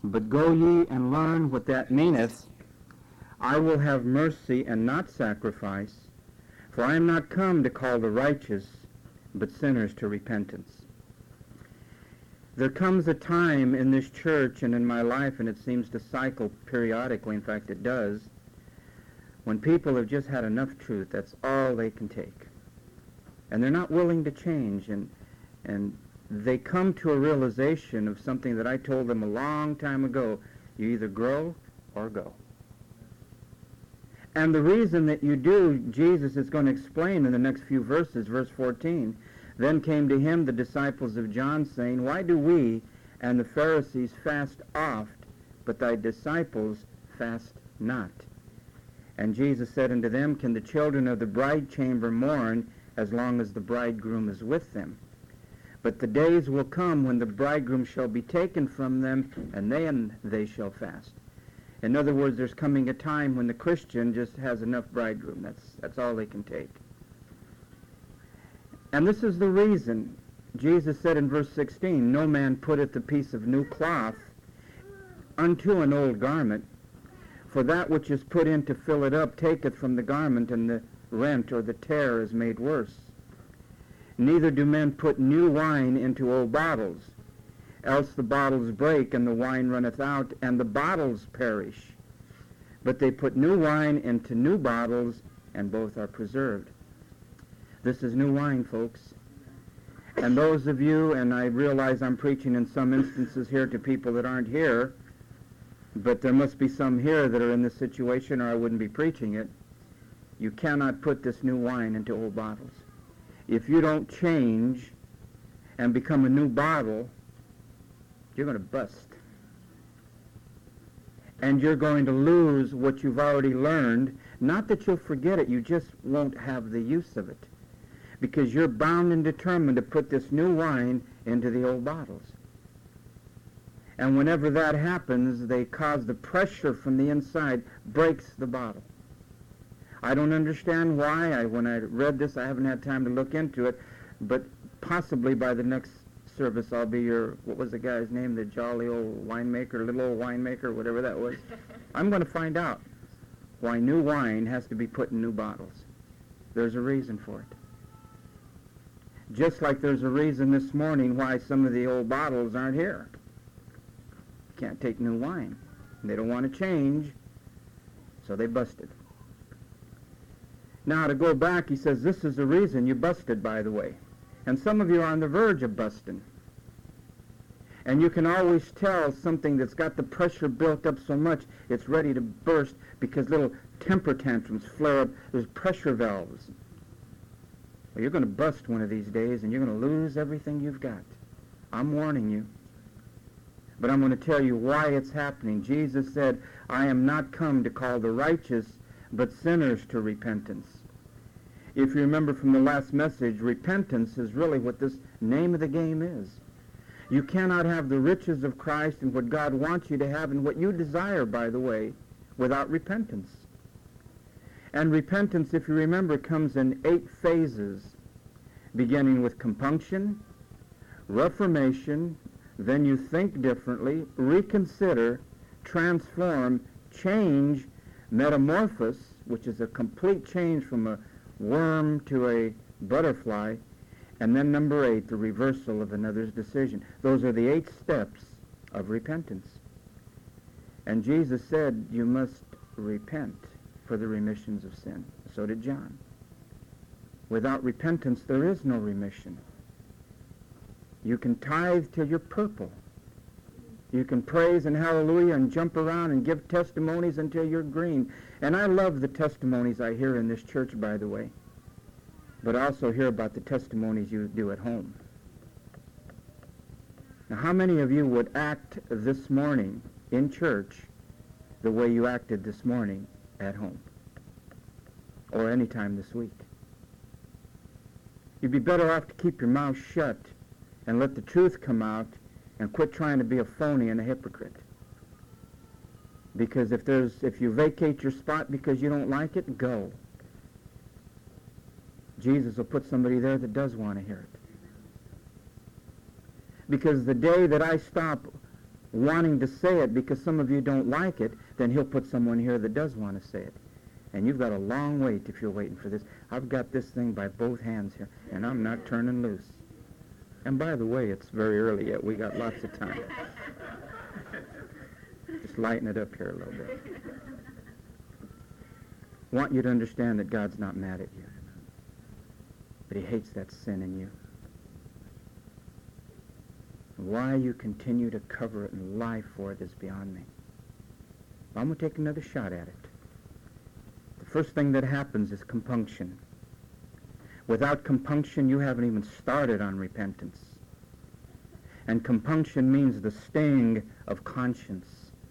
But go ye and learn what that meaneth. I will have mercy and not sacrifice, for I am not come to call the righteous, but sinners to repentance. There comes a time in this church and in my life, and it seems to cycle periodically, in fact it does, when people have just had enough truth. That's all they can take. And they're not willing to change, and they come to a realization of something that I told them a long time ago. You either grow or go. And the reason that you do, Jesus is going to explain in the next few verses, verse 14. Then came to him the disciples of John, saying, Why do we and the Pharisees fast oft, but thy disciples fast not? And Jesus said unto them, Can the children of the bride chamber mourn as long as the bridegroom is with them? But the days will come when the bridegroom shall be taken from them, and then they shall fast. In other words, there's coming a time when the Christian just has enough bridegroom. That's all they can take. And this is the reason. Jesus said in verse 16, No man putteth a piece of new cloth unto an old garment, for that which is put in to fill it up taketh from the garment, and the rent or the tear is made worse. Neither do men put new wine into old bottles, else the bottles break, and the wine runneth out, and the bottles perish. But they put new wine into new bottles, and both are preserved. This is new wine, folks. And those of you, and I realize I'm preaching in some instances here to people that aren't here, but there must be some here that are in this situation, or I wouldn't be preaching it. You cannot put this new wine into old bottles. If you don't change and become a new bottle, you're going to bust. And you're going to lose what you've already learned. Not that you'll forget it, you just won't have the use of it. Because you're bound and determined to put this new wine into the old bottles. And whenever that happens, they cause the pressure from the inside, breaks the bottle. I don't understand why. When I read this, I haven't had time to look into it, but possibly by the next service I'll be your, what was the guy's name, the jolly old winemaker, little old winemaker, whatever that was. I'm going to find out why new wine has to be put in new bottles. There's a reason for it. Just like there's a reason this morning why some of the old bottles aren't here. You can't take new wine. They don't want to change, so they busted. Now, to go back, he says, this is the reason you busted, by the way. And some of you are on the verge of busting. And you can always tell something that's got the pressure built up so much, it's ready to burst because little temper tantrums flare up. There's pressure valves. Well, you're going to bust one of these days, and you're going to lose everything you've got. I'm warning you. But I'm going to tell you why it's happening. Jesus said, I am not come to call the righteous, but sinners to repentance. If you remember from the last message, repentance is really what this name of the game is. You cannot have the riches of Christ and what God wants you to have and what you desire, by the way, without repentance. And repentance, if you remember, comes in 8 phases, beginning with compunction, reformation, then you think differently, reconsider, transform, change, metamorphose, which is a complete change from a worm to a butterfly, and then number 8, the reversal of another's decision. Those are the 8 steps of repentance. And Jesus said, you must repent for the remissions of sin. So did John. Without repentance, there is no remission. You can tithe till you're purple. You can praise and hallelujah and jump around and give testimonies until you're green. And I love the testimonies I hear in this church, by the way. But I also hear about the testimonies you do at home. Now, how many of you would act this morning in church the way you acted this morning at home? Or any time this week? You'd be better off to keep your mouth shut and let the truth come out and quit trying to be a phony and a hypocrite. Because if you vacate your spot because you don't like it, go. Jesus will put somebody there that does want to hear it. Because the day that I stop wanting to say it because some of you don't like it, then he'll put someone here that does want to say it. And you've got a long wait if you're waiting for this. I've got this thing by both hands here, and I'm not turning loose. And by the way, it's very early yet. We got lots of time. Just lighten it up here a little bit. I want you to understand that God's not mad at you, but he hates that sin in you. Why you continue to cover it and lie for it is beyond me. I'm going to take another shot at it. The first thing that happens is compunction. Without compunction, you haven't even started on repentance. And compunction means the sting of conscience.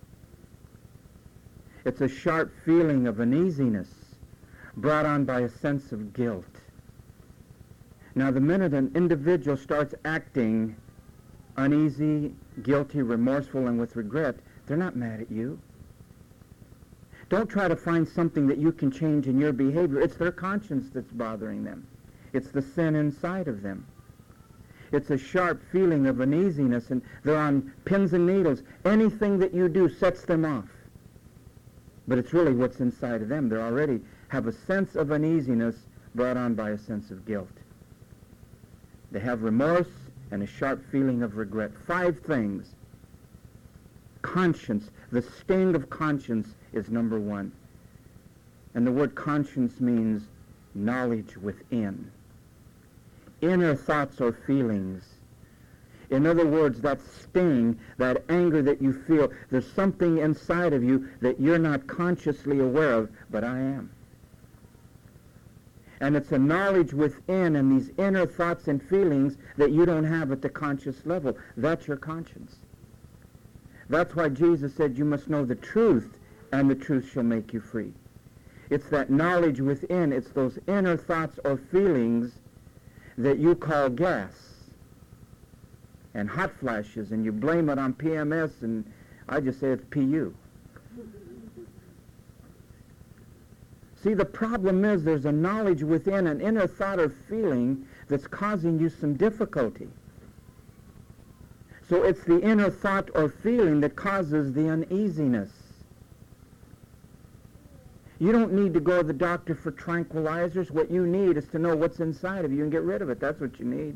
It's a sharp feeling of uneasiness brought on by a sense of guilt. Now, the minute an individual starts acting uneasy, guilty, remorseful, and with regret, they're not mad at you. Don't try to find something that you can change in your behavior. It's their conscience that's bothering them. It's the sin inside of them. It's a sharp feeling of uneasiness, and they're on pins and needles. Anything that you do sets them off. But it's really what's inside of them. They already have a sense of uneasiness brought on by a sense of guilt. They have remorse and a sharp feeling of regret. 5 things. Conscience, the sting of conscience is number 1. And the word conscience means knowledge within. Inner thoughts or feelings. In other words, that sting, that anger that you feel, there's something inside of you that you're not consciously aware of, but I am. And it's a knowledge within and these inner thoughts and feelings that you don't have at the conscious level. That's your conscience. That's why Jesus said you must know the truth, and the truth shall make you free. It's that knowledge within. It's those inner thoughts or feelings that you call gas and hot flashes, and you blame it on PMS, and I just say it's PU. See, the problem is there's a knowledge within, an inner thought or feeling that's causing you some difficulty. So it's the inner thought or feeling that causes the uneasiness. You don't need to go to the doctor for tranquilizers. What you need is to know what's inside of you and get rid of it. That's what you need.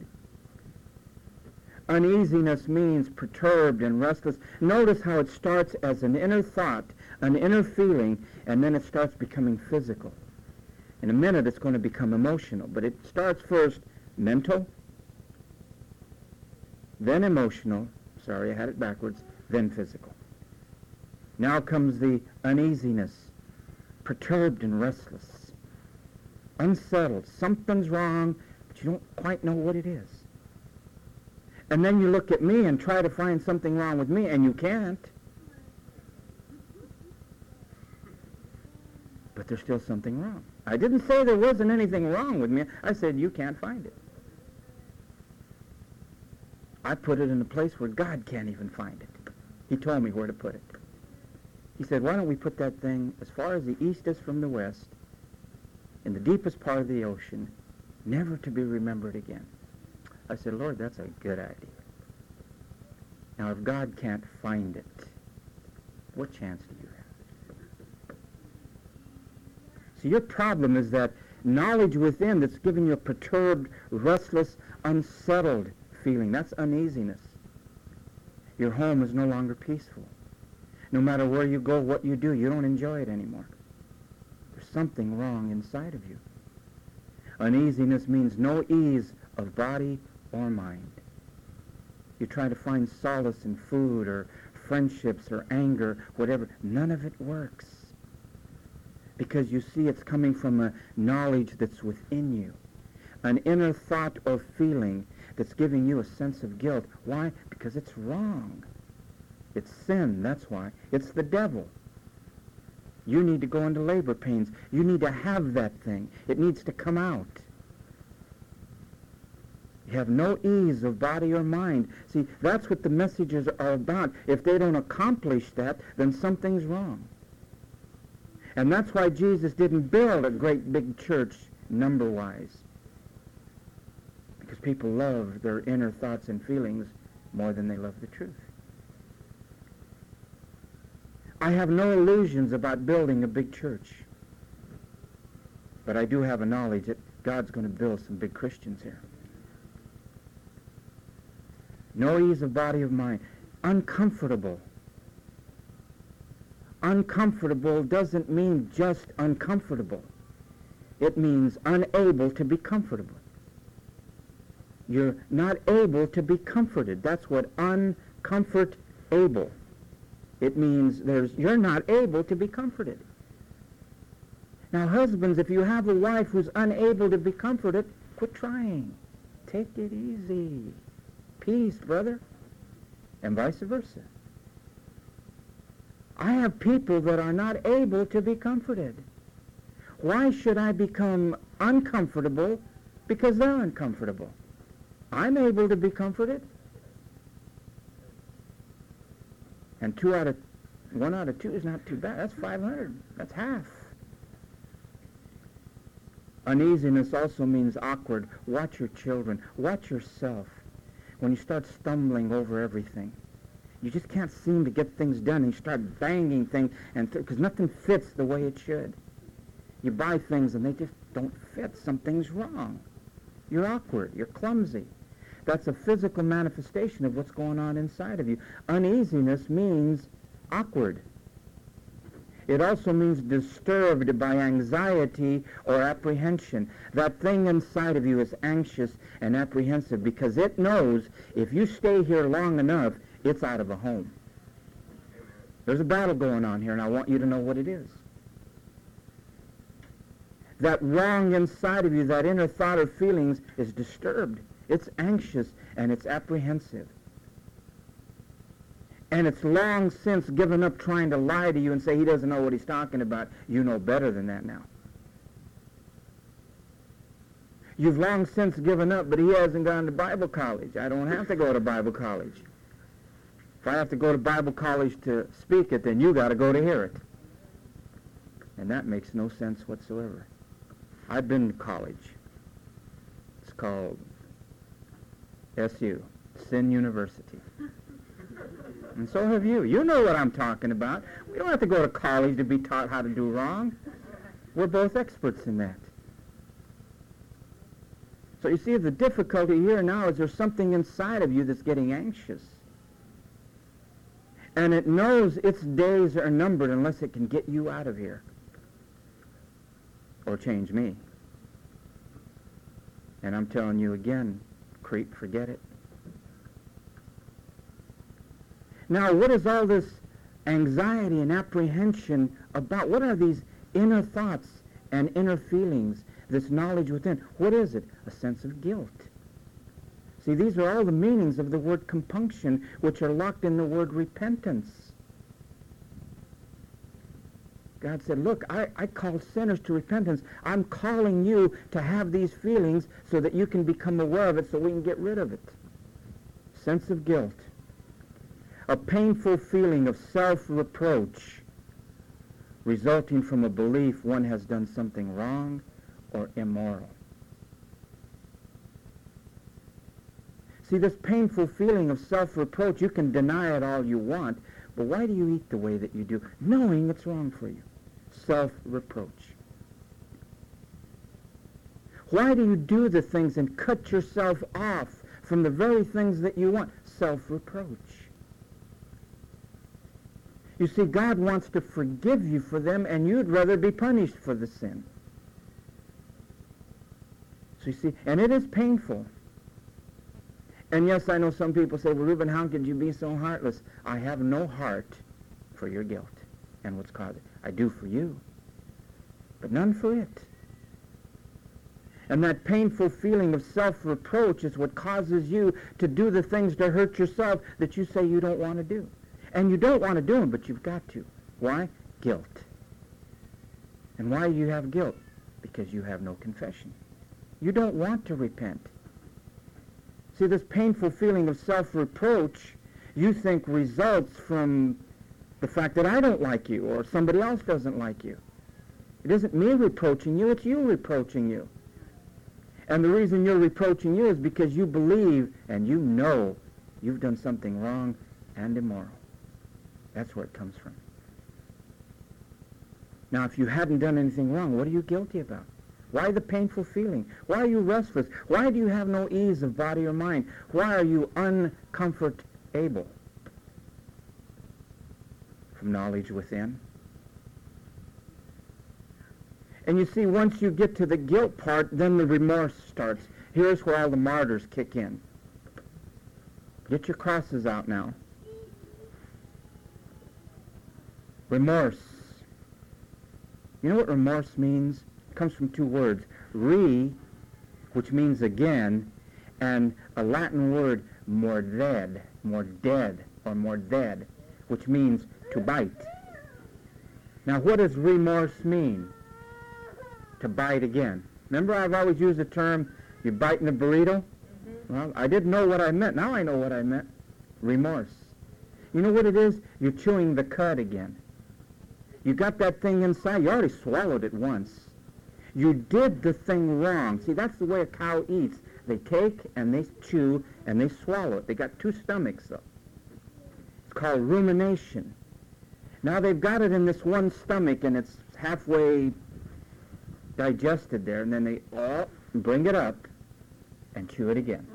Uneasiness means perturbed and restless. Notice how it starts as an inner thought, an inner feeling, and then it starts becoming physical. In a minute, it's going to become emotional, but it starts first mental, then emotional, sorry, I had it backwards, then physical. Now comes the uneasiness, perturbed and restless, unsettled. Something's wrong, but you don't quite know what it is. And then you look at me and try to find something wrong with me, and you can't. But there's still something wrong. I didn't say there wasn't anything wrong with me. I said you can't find it. I put it in a place where God can't even find it. He told me where to put it. He said, why don't we put that thing as far as the east is from the west, in the deepest part of the ocean, never to be remembered again. I said, Lord, that's a good idea. Now, if God can't find it, what chance do you have? See, your problem is that knowledge within that's giving you a perturbed, restless, unsettled feeling. That's uneasiness. Your home is no longer peaceful. No matter where you go, what you do, you don't enjoy it anymore. There's something wrong inside of you. Uneasiness means no ease of body or mind. You try to find solace in food or friendships or anger, whatever. None of it works. Because you see it's coming from a knowledge that's within you. An inner thought or feeling that's giving you a sense of guilt. Why? Because it's wrong. It's sin, that's why. It's the devil. You need to go into labor pains. You need to have that thing. It needs to come out. You have no ease of body or mind. See, that's what the messages are about. If they don't accomplish that, then something's wrong. And that's why Jesus didn't build a great big church number-wise. Because people love their inner thoughts and feelings more than they love the truth. I have no illusions about building a big church. But I do have a knowledge that God's going to build some big Christians here. No ease of body of mind. Uncomfortable. Uncomfortable doesn't mean just uncomfortable. It means unable to be comfortable. You're not able to be comforted. That's what uncomfortable. It means you're not able to be comforted. Now, husbands, if you have a wife who's unable to be comforted, quit trying. Take it easy. Peace, brother. And vice versa. I have people that are not able to be comforted. Why should I become uncomfortable because they're uncomfortable? I'm able to be comforted. And 1 out of 2 is not too bad. That's 500. That's half. Uneasiness also means awkward. Watch your children. Watch yourself. When you start stumbling over everything, you just can't seem to get things done, and you start banging things, and because nothing fits the way it should. You buy things and they just don't fit. Something's wrong. You're awkward. You're clumsy. That's a physical manifestation of what's going on inside of you. Uneasiness means awkward. It also means disturbed by anxiety or apprehension. That thing inside of you is anxious and apprehensive because it knows if you stay here long enough, it's out of a home. There's a battle going on here, and I want you to know what it is. That wrong inside of you, that inner thought or feelings, is disturbed. It's anxious and it's apprehensive. And it's long since given up trying to lie to you and say he doesn't know what he's talking about. You know better than that now. You've long since given up, but he hasn't gone to Bible college. I don't have to go to Bible college. If I have to go to Bible college to speak it, then you got to go to hear it. And that makes no sense whatsoever. I've been to college. It's called SU, Sin University. And so have you. You know what I'm talking about. We don't have to go to college to be taught how to do wrong. We're both experts in that. So you see, the difficulty here now is there's something inside of you that's getting anxious. And it knows its days are numbered unless it can get you out of here. Or change me. And I'm telling you again, creep, forget it. Now, what is all this anxiety and apprehension about? What are these inner thoughts and inner feelings, this knowledge within? What is it? A sense of guilt. See, these are all the meanings of the word compunction, which are locked in the word repentance. God said, look, I call sinners to repentance. I'm calling you to have these feelings so that you can become aware of it so we can get rid of it. Sense of guilt. A painful feeling of self-reproach resulting from a belief one has done something wrong or immoral. See, this painful feeling of self-reproach, you can deny it all you want, but why do you eat the way that you do? Knowing it's wrong for you. Self-reproach. Why do you do the things and cut yourself off from the very things that you want? Self-reproach. You see, God wants to forgive you for them, and you'd rather be punished for the sin. So you see, and it is painful. And yes, I know some people say, well, Reuben, how could you be so heartless? I have no heart for your guilt and what's caused it. I do for you, but none for it. And that painful feeling of self-reproach is what causes you to do the things to hurt yourself that you say you don't want to do. And you don't want to do them, but you've got to. Why? Guilt. And why do you have guilt? Because you have no confession. You don't want to repent. See, this painful feeling of self-reproach, you think results from the fact that I don't like you or somebody else doesn't like you. It isn't me reproaching you, it's you reproaching you. And the reason you're reproaching you is because you believe and you know you've done something wrong and immoral. That's where it comes from. Now, if you hadn't done anything wrong, what are you guilty about? Why the painful feeling? Why are you restless? Why do you have no ease of body or mind? Why are you uncomfortable? From knowledge within. And you see, once you get to the guilt part, then the remorse starts. Here's where all the martyrs kick in. Get your crosses out now. Remorse. You know what remorse means? It comes from two words. Re, which means again, and a Latin word, morded, or morded, which means to bite. Now, what does remorse mean? To bite again. Remember, I've always used the term, you biting a burrito? Well, I didn't know what I meant. Now I know what I meant. Remorse. You know what it is? You're chewing the cud again. You got that thing inside. You already swallowed it once. You did the thing wrong. See, that's the way a cow eats. They take and they chew and they swallow it. They got two stomachs, though. It's called rumination. Now they've got it in this one stomach and it's halfway digested there, and then they bring it up and chew it again.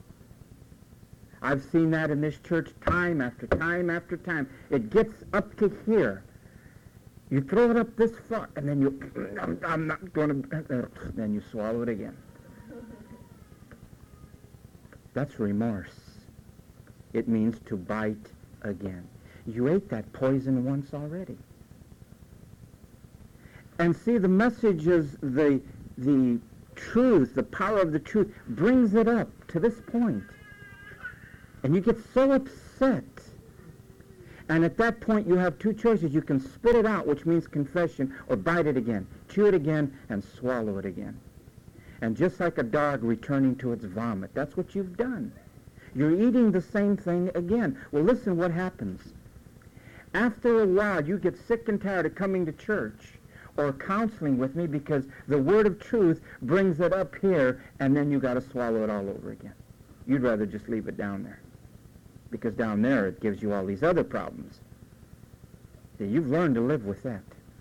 I've seen that in this church time after time after time. It gets up to here. You throw it up this far, and then I'm not going to, then you swallow it again. That's remorse. It means to bite again. You ate that poison once already. And see, the message is the truth, the power of the truth, brings it up to this point. And you get so upset. And at that point, you have two choices. You can spit it out, which means confession, or bite it again, chew it again, and swallow it again. And just like a dog returning to its vomit, that's what you've done. You're eating the same thing again. Well, listen what happens. After a while, you get sick and tired of coming to church or counseling with me because the word of truth brings it up here, and then you got to swallow it all over again. You'd rather just leave it down there, because down there it gives you all these other problems. See, you've learned to live with that.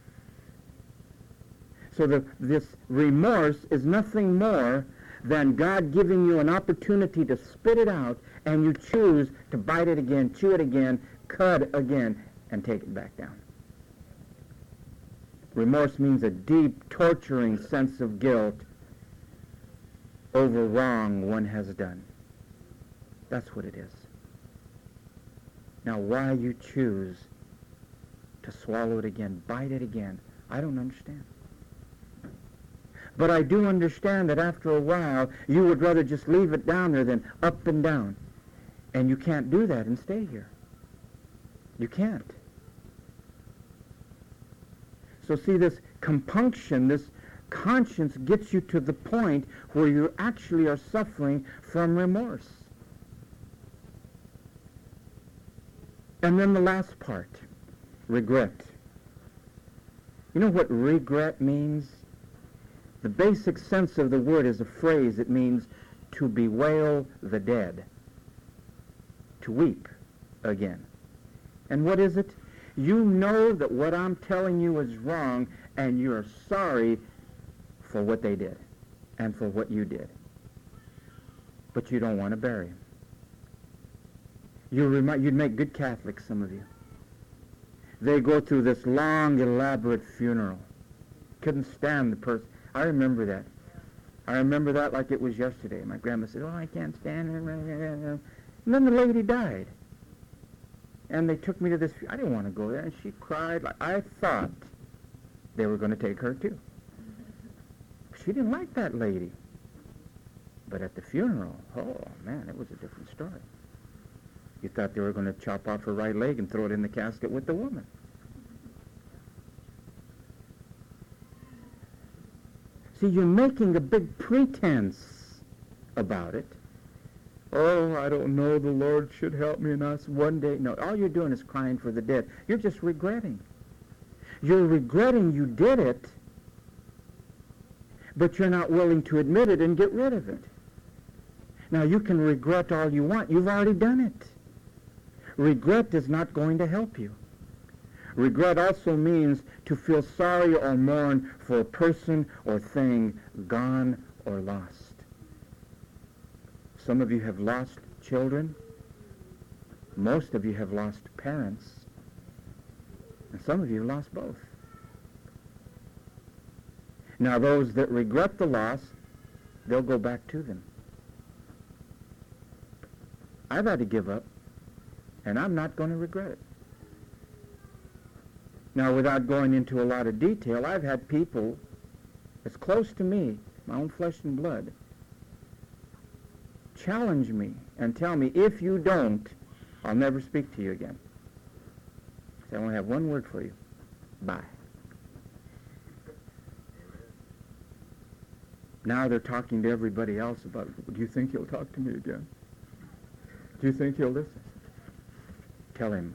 So this remorse is nothing more than God giving you an opportunity to spit it out, and you choose to bite it again, chew it again, cud again, and take it back down. Remorse means a deep, torturing sense of guilt over wrong one has done. That's what it is. Now, why you choose to swallow it again, bite it again, I don't understand. But I do understand that after a while, you would rather just leave it down there than up and down. And you can't do that and stay here. You can't. So see, this compunction, this conscience gets you to the point where you actually are suffering from remorse. And then the last part, regret. You know what regret means? The basic sense of the word is a phrase. It means to bewail the dead, to weep again. And what is it? You know that what I'm telling you is wrong, and you're sorry for what they did and for what you did. But you don't want to bury him. You'd make good Catholics, some of you. They go through this long, elaborate funeral. Couldn't stand the person. I remember that. I remember that like it was yesterday. My grandma said, I can't stand it. And then the lady died. And they took me to this, I didn't want to go there, and she cried. I thought they were going to take her too. She didn't like that lady. But at the funeral, oh man, it was a different story. You thought they were going to chop off her right leg and throw it in the casket with the woman. See, you're making a big pretense about it. Oh, I don't know, the Lord should help me and us one day. No, all you're doing is crying for the dead. You're just regretting. You're regretting you did it, but you're not willing to admit it and get rid of it. Now, you can regret all you want. You've already done it. Regret is not going to help you. Regret also means to feel sorry or mourn for a person or thing gone or lost. Some of you have lost children. Most of you have lost parents. And some of you have lost both. Now those that regret the loss, they'll go back to them. I've had to give up, and I'm not going to regret it. Now, without going into a lot of detail, I've had people as close to me, my own flesh and blood, challenge me and tell me, if you don't, I'll never speak to you again. So I only have one word for you. Bye. Now they're talking to everybody else about, do you think he'll talk to me again? Do you think he'll listen? Tell him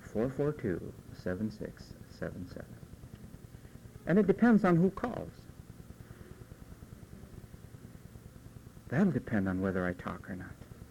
442-7677. And it depends on who calls. That'll depend on whether I talk or not.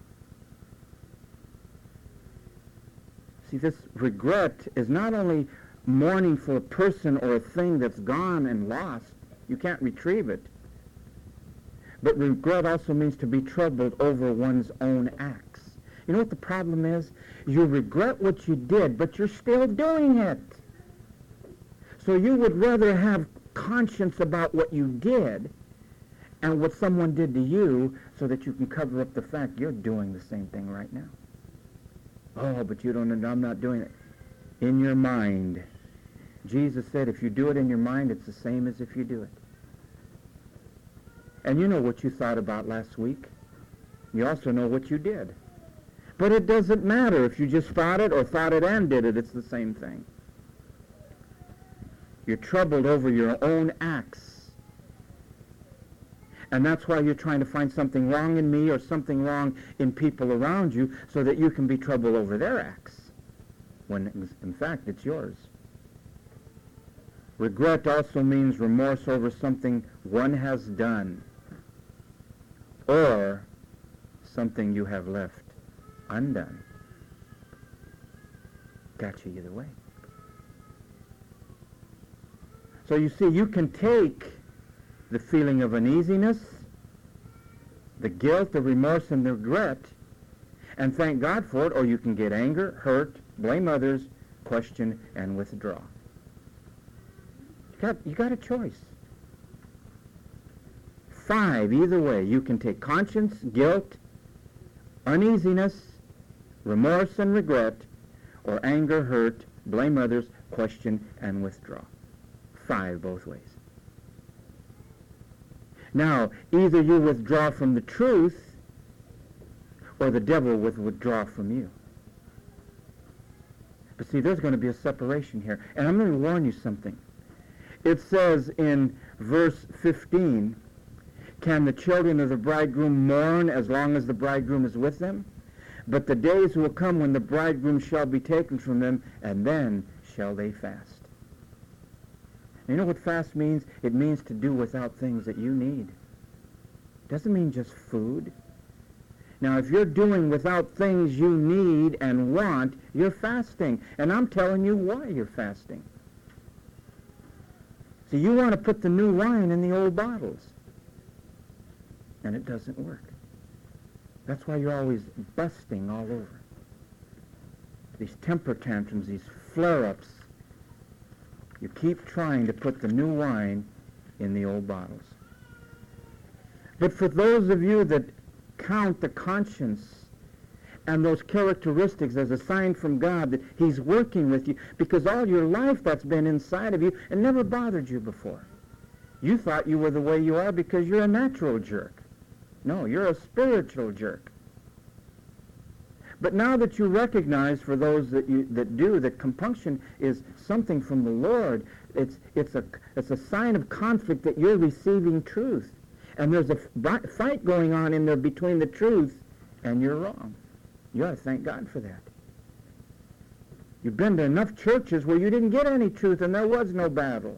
See, this regret is not only mourning for a person or a thing that's gone and lost. You can't retrieve it. But regret also means to be troubled over one's own acts. You know what the problem is? You regret what you did, but you're still doing it. So you would rather have conscience about what you did and what someone did to you so that you can cover up the fact you're doing the same thing right now. Oh, but you don't know, I'm not doing it. In your mind. Jesus said if you do it in your mind, it's the same as if you do it. And you know what you thought about last week. You also know what you did. But it doesn't matter if you just thought it or thought it and did it. It's the same thing. You're troubled over your own acts. And that's why you're trying to find something wrong in me or something wrong in people around you so that you can be troubled over their acts, when in fact it's yours. Regret also means remorse over something one has done or something you have left undone. Got you either way. So you see, you can take the feeling of uneasiness, the guilt, the remorse, and the regret, and thank God for it, or you can get anger, hurt, blame others, question, and withdraw. You got a choice. 5, either way. You can take conscience, guilt, uneasiness, remorse, and regret, or anger, hurt, blame others, question, and withdraw. 5 both ways. Now, either you withdraw from the truth, or the devil will withdraw from you. But see, there's going to be a separation here. And I'm going to warn you something. It says in verse 15, can the children of the bridegroom mourn as long as the bridegroom is with them? But the days will come when the bridegroom shall be taken from them, and then shall they fast. You know what fast means? It means to do without things that you need. It doesn't mean just food. Now, if you're doing without things you need and want, you're fasting. And I'm telling you why you're fasting. See, you want to put the new wine in the old bottles. And it doesn't work. That's why you're always busting all over. These temper tantrums, these flare-ups. You keep trying to put the new wine in the old bottles. But for those of you that count the conscience and those characteristics as a sign from God that He's working with you, because all your life that's been inside of you and never bothered you before. You thought you were the way you are because you're a natural jerk. No, you're a spiritual jerk. But now that you recognize, for those that do, that compunction is something from the Lord, it's a sign of conflict that you're receiving truth. And there's a fight going on in there between the truth and you're wrong. You ought to thank God for that. You've been to enough churches where you didn't get any truth and there was no battle.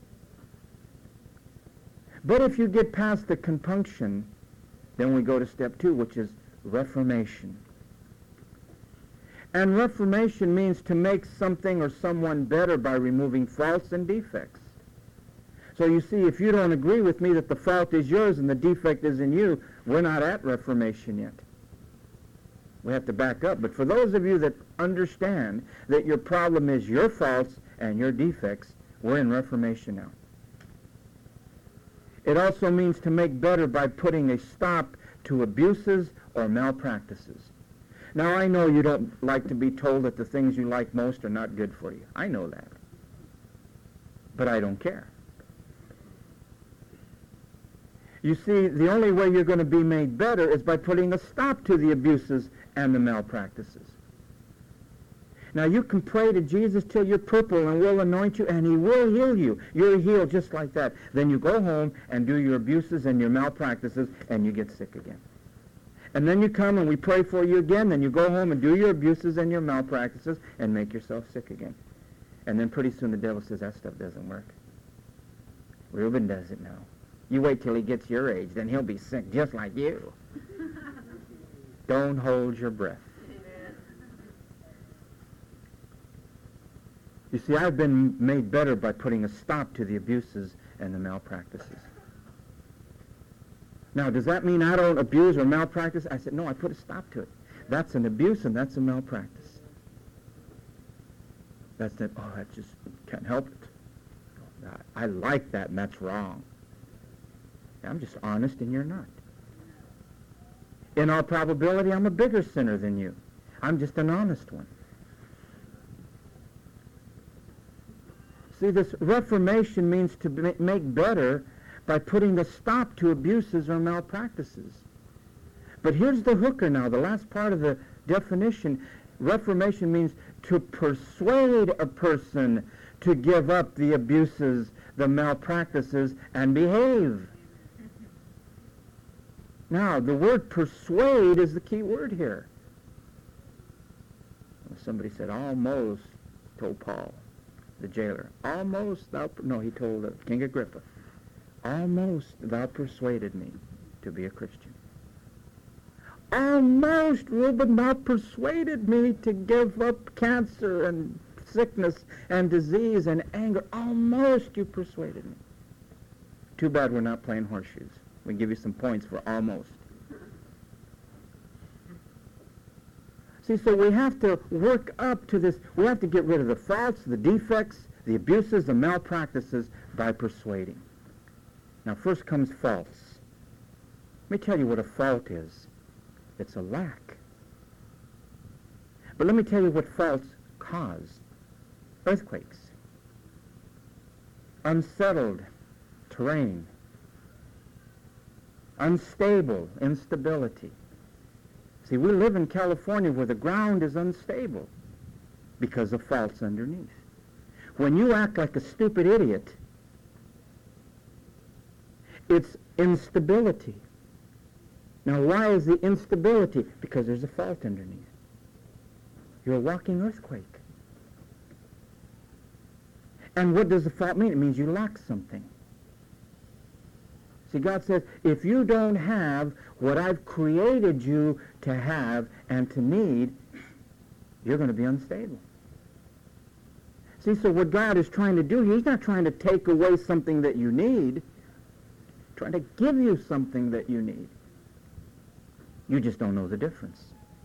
But if you get past the compunction, then we go to step 2, which is reformation. And reformation means to make something or someone better by removing faults and defects. So you see, if you don't agree with me that the fault is yours and the defect is in you, we're not at reformation yet. We have to back up. But for those of you that understand that your problem is your faults and your defects, we're in reformation now. It also means to make better by putting a stop to abuses or malpractices. Now, I know you don't like to be told that the things you like most are not good for you. I know that. But I don't care. You see, the only way you're going to be made better is by putting a stop to the abuses and the malpractices. Now, you can pray to Jesus till you're purple and we'll anoint you and he will heal you. You're healed just like that. Then you go home and do your abuses and your malpractices and you get sick again. And then you come and we pray for you again. Then you go home and do your abuses and your malpractices and make yourself sick again. And then pretty soon the devil says, that stuff doesn't work. Reuben does it now. You wait till he gets your age, then he'll be sick just like you. Don't hold your breath. You see, I've been made better by putting a stop to the abuses and the malpractices. Now, does that mean I don't abuse or malpractice? I said, no, I put a stop to it. That's an abuse and that's a malpractice. That's it. Oh, I just can't help it. I like that and that's wrong. I'm just honest and you're not. In all probability, I'm a bigger sinner than you. I'm just an honest one. See, this reformation means to make better by putting the stop to abuses or malpractices. But here's the hooker now, the last part of the definition. Reformation means to persuade a person to give up the abuses, the malpractices, and behave. Now, the word persuade is the key word here. Somebody said, almost, told Paul, the jailer. Almost thou, no, he told King Agrippa, almost thou persuaded me to be a Christian. Almost, Reuben, thou persuaded me to give up cancer and sickness and disease and anger. Almost you persuaded me. Too bad we're not playing horseshoes. We can give you some points for almost. See, so we have to work up to this. We have to get rid of the faults, the defects, the abuses, the malpractices by persuading. Now, first comes faults. Let me tell you what a fault is. It's a lack. But let me tell you what faults cause. Earthquakes, unsettled terrain, unstable instability. See, we live in California where the ground is unstable because of faults underneath. When you act like a stupid idiot, it's instability. Now, why is the instability? Because there's a fault underneath. You're a walking earthquake. And what does the fault mean? It means you lack something. See, God says, if you don't have what I've created you to have and to need, you're going to be unstable. See, so what God is trying to do, he's not trying to take away something that you need. He's trying to give you something that you need. You just don't know the difference.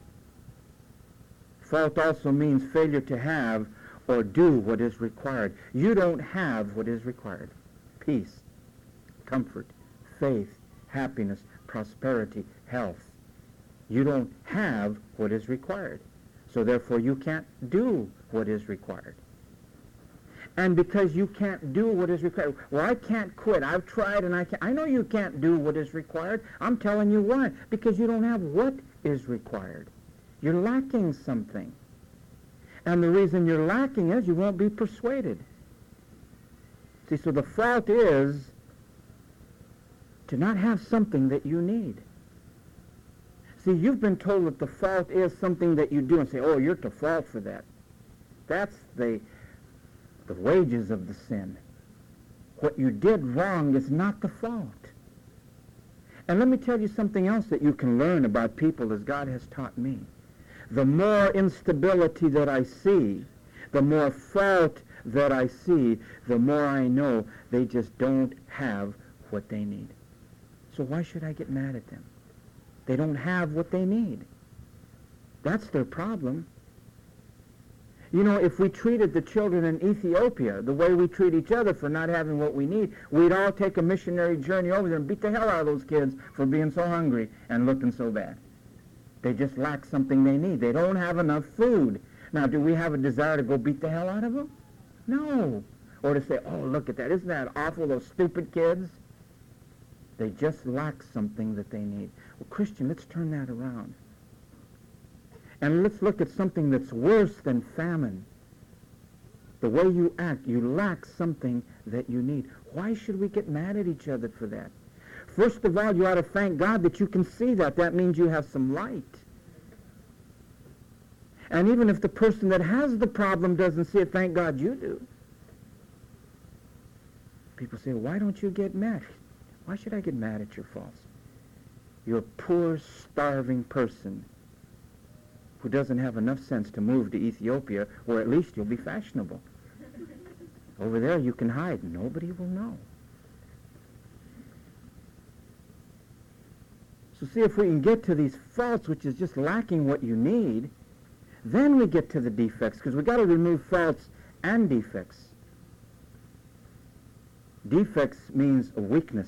Fault also means failure to have or do what is required. You don't have what is required. Peace, comfort, faith, happiness, prosperity, health. You don't have what is required. So therefore you can't do what is required. And because you can't do what is required, well, I can't quit. I've tried and I can't. I know you can't do what is required. I'm telling you why. Because you don't have what is required. You're lacking something. And the reason you're lacking is you won't be persuaded. See, so the fault is to not have something that you need. See, you've been told that the fault is something that you do and say, oh, you're to fault for that. That's the wages of the sin. What you did wrong is not the fault. And let me tell you something else that you can learn about people as God has taught me. The more instability that I see, the more fault that I see, the more I know they just don't have what they need. So why should I get mad at them? They don't have what they need. That's their problem. You know, if we treated the children in Ethiopia the way we treat each other for not having what we need, we'd all take a missionary journey over there and beat the hell out of those kids for being so hungry and looking so bad. They just lack something they need. They don't have enough food. Now, do we have a desire to go beat the hell out of them? No. Or to say, oh, look at that. Isn't that awful, those stupid kids? They just lack something that they need. Well, Christian, let's turn that around. And let's look at something that's worse than famine. The way you act, you lack something that you need. Why should we get mad at each other for that? First of all, you ought to thank God that you can see that. That means you have some light. And even if the person that has the problem doesn't see it, thank God you do. People say, why don't you get mad? Why should I get mad at your faults? You're a poor, starving person who doesn't have enough sense to move to Ethiopia, or at least you'll be fashionable. Over there you can hide. Nobody will know. So see, if we can get to these faults, which is just lacking what you need, then we get to the defects, because we've got to remove faults and defects. Defects means a weakness.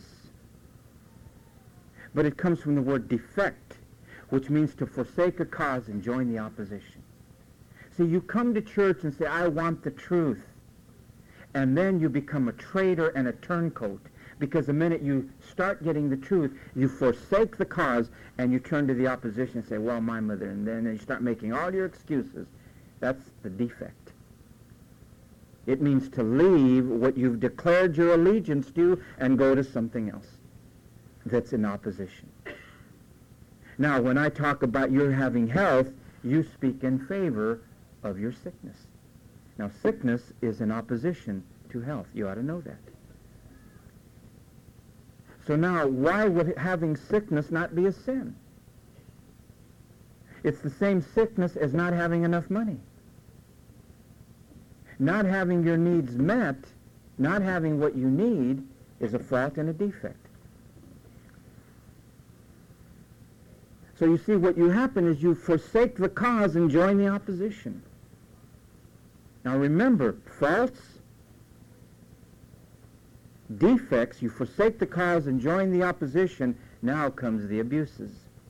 But it comes from the word defect, which means to forsake a cause and join the opposition. See, you come to church and say, I want the truth. And then you become a traitor and a turncoat. Because the minute you start getting the truth, you forsake the cause and you turn to the opposition and say, well, my mother, and then you start making all your excuses. That's the defect. It means to leave what you've declared your allegiance to and go to something else that's in opposition. Now, when I talk about your having health, you speak in favor of your sickness. Now, sickness is in opposition to health. You ought to know that. So now, why would having sickness not be a sin? It's the same sickness as not having enough money. Not having your needs met, not having what you need, is a fault and a defect. So you see, what you happen is you forsake the cause and join the opposition. Now remember, faults, defects, you forsake the cause and join the opposition. Now comes the abuses.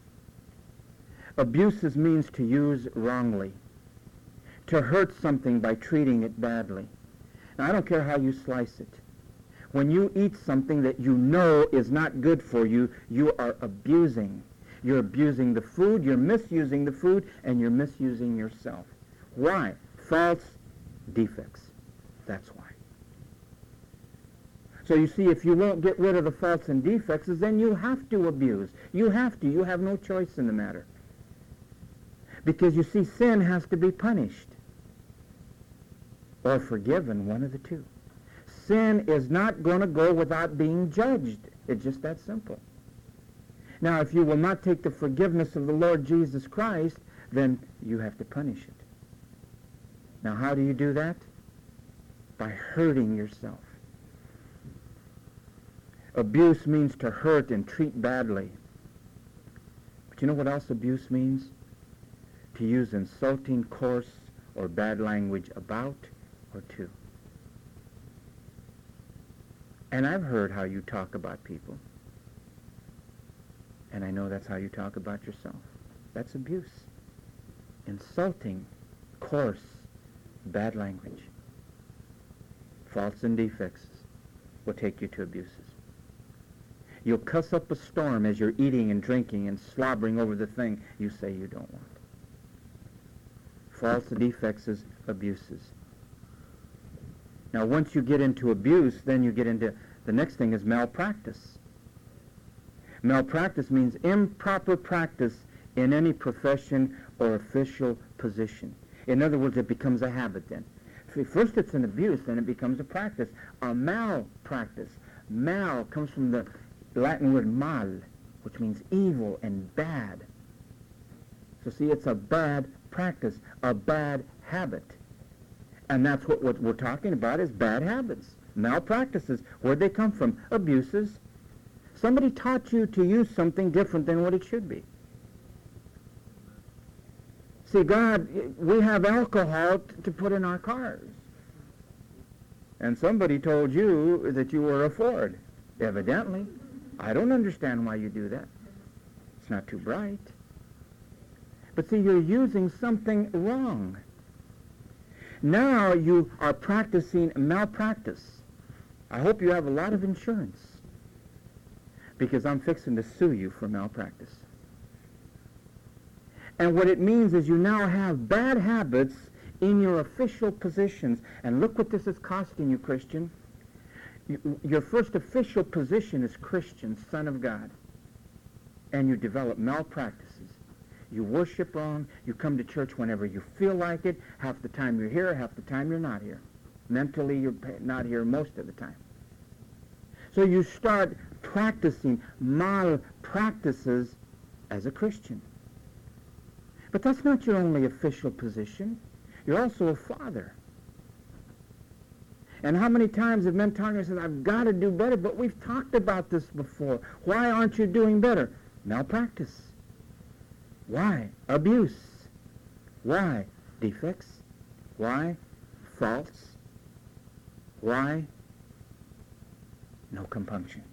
Abuses means to use wrongly, to hurt something by treating it badly. Now, I don't care how you slice it. When you eat something that you know is not good for you, you are abusing. You're abusing the food, you're misusing the food, and you're misusing yourself. Why? Faults, defects. That's why. So you see, if you won't get rid of the faults and defects, then you have to abuse. You have to. You have no choice in the matter. Because you see, sin has to be punished or forgiven, one of the two. Sin is not going to go without being judged. It's just that simple. Now, if you will not take the forgiveness of the Lord Jesus Christ, then you have to punish it. Now, how do you do that? By hurting yourself. Abuse means to hurt and treat badly. But you know what else abuse means? To use insulting, coarse, or bad language about or to. And I've heard how you talk about people. And I know that's how you talk about yourself. That's abuse. Insulting, coarse, bad language. Faults and defects will take you to abuses. You'll cuss up a storm as you're eating and drinking and slobbering over the thing you say you don't want. Faults and defects is abuses. Now, once you get into abuse, then you get into, the next thing is malpractice. Malpractice means improper practice in any profession or official position. In other words, it becomes a habit then. First it's an abuse, then it becomes a practice. A malpractice. Mal comes from the Latin word mal, which means evil and bad. So see, it's a bad practice, a bad habit. And that's what we're talking about is bad habits, malpractices. Where'd they come from? Abuses. Somebody taught you to use something different than what it should be. See, God, we have alcohol to put in our cars. And somebody told you that you were a Ford, evidently. I don't understand why you do that. It's not too bright. But see, you're using something wrong. Now you are practicing malpractice. I hope you have a lot of insurance, because I'm fixing to sue you for malpractice. And what it means is you now have bad habits in your official positions. And look what this is costing you, Christian. Your first official position is Christian, Son of God. And you develop malpractices. You worship wrong. You come to church whenever you feel like it. Half the time you're here, half the time you're not here. Mentally, you're not here most of the time. So you start practicing malpractices as a Christian. But that's not your only official position. You're also a father. And how many times have men talked and said, I've got to do better, but we've talked about this before. Why aren't you doing better? Malpractice. Why? Abuse. Why? Defects. Why? Faults. Why? No compunction.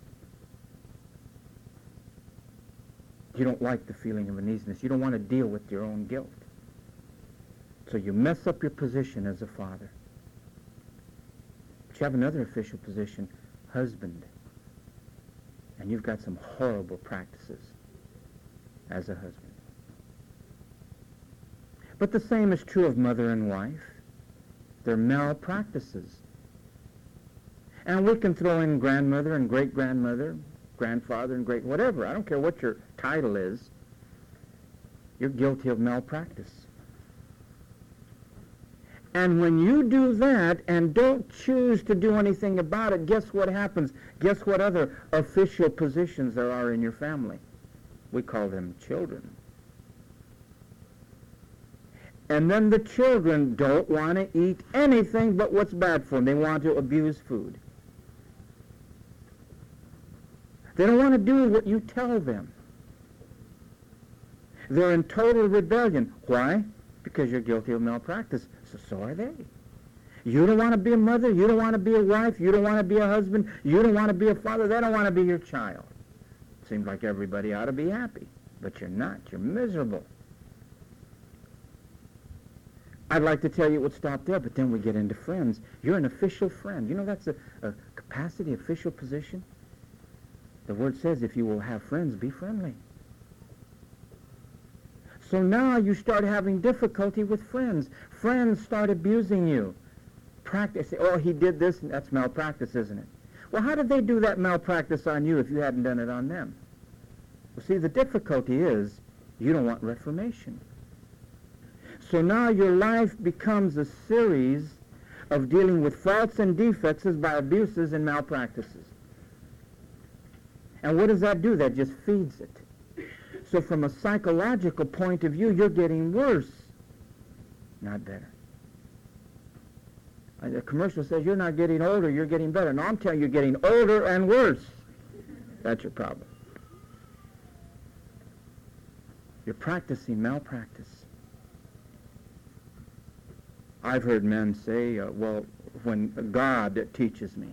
You don't like the feeling of uneasiness. You don't want to deal with your own guilt. So you mess up your position as a father. But you have another official position, husband. And you've got some horrible practices as a husband. But the same is true of mother and wife. They're malpractices. And we can throw in grandmother and great-grandmother, grandfather and great whatever. I don't care what your title is. You're guilty of malpractice. And when you do that and don't choose to do anything about it, guess what happens? Guess what other official positions there are in your family? We call them children. And then the children don't want to eat anything but what's bad for them. They want to abuse food. They don't want to do what you tell them. They're in total rebellion. Why? Because you're guilty of malpractice. So are they. You don't want to be a mother. You don't want to be a wife. You don't want to be a husband. You don't want to be a father. They don't want to be your child. Seems like everybody ought to be happy. But you're not. You're miserable. I'd like to tell you it would stop there, but then we get into friends. You're an official friend. You know that's a capacity, official position? The word says if you will have friends, be friendly. So now you start having difficulty with friends. Friends start abusing you. Practice. Oh, he did this. That's malpractice, isn't it? Well, how did they do that malpractice on you if you hadn't done it on them? Well, see, the difficulty is you don't want reformation. So now your life becomes a series of dealing with faults and defects by abuses and malpractices. And what does that do? That just feeds it. So from a psychological point of view, you're getting worse, not better. The commercial says you're not getting older, you're getting better. No, I'm telling you, you're getting older and worse. That's your problem. You're practicing malpractice. I've heard men say, well, when God teaches me.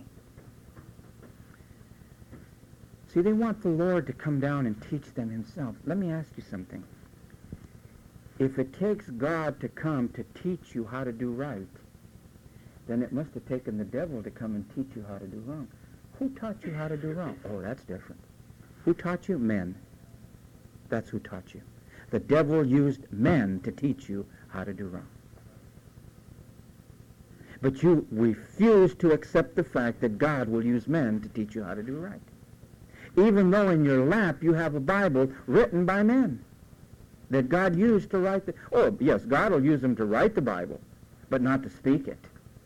See, they want the Lord to come down and teach them himself. Let me ask you something. If it takes God to come to teach you how to do right, then it must have taken the devil to come and teach you how to do wrong. Who taught you how to do wrong? Oh, that's different. Who taught you? Men. That's who taught you. The devil used men to teach you how to do wrong. But you refuse to accept the fact that God will use men to teach you how to do right. Even though in your lap you have a Bible written by men that God used to write the... Oh, yes, God will use them to write the Bible, but not to speak it.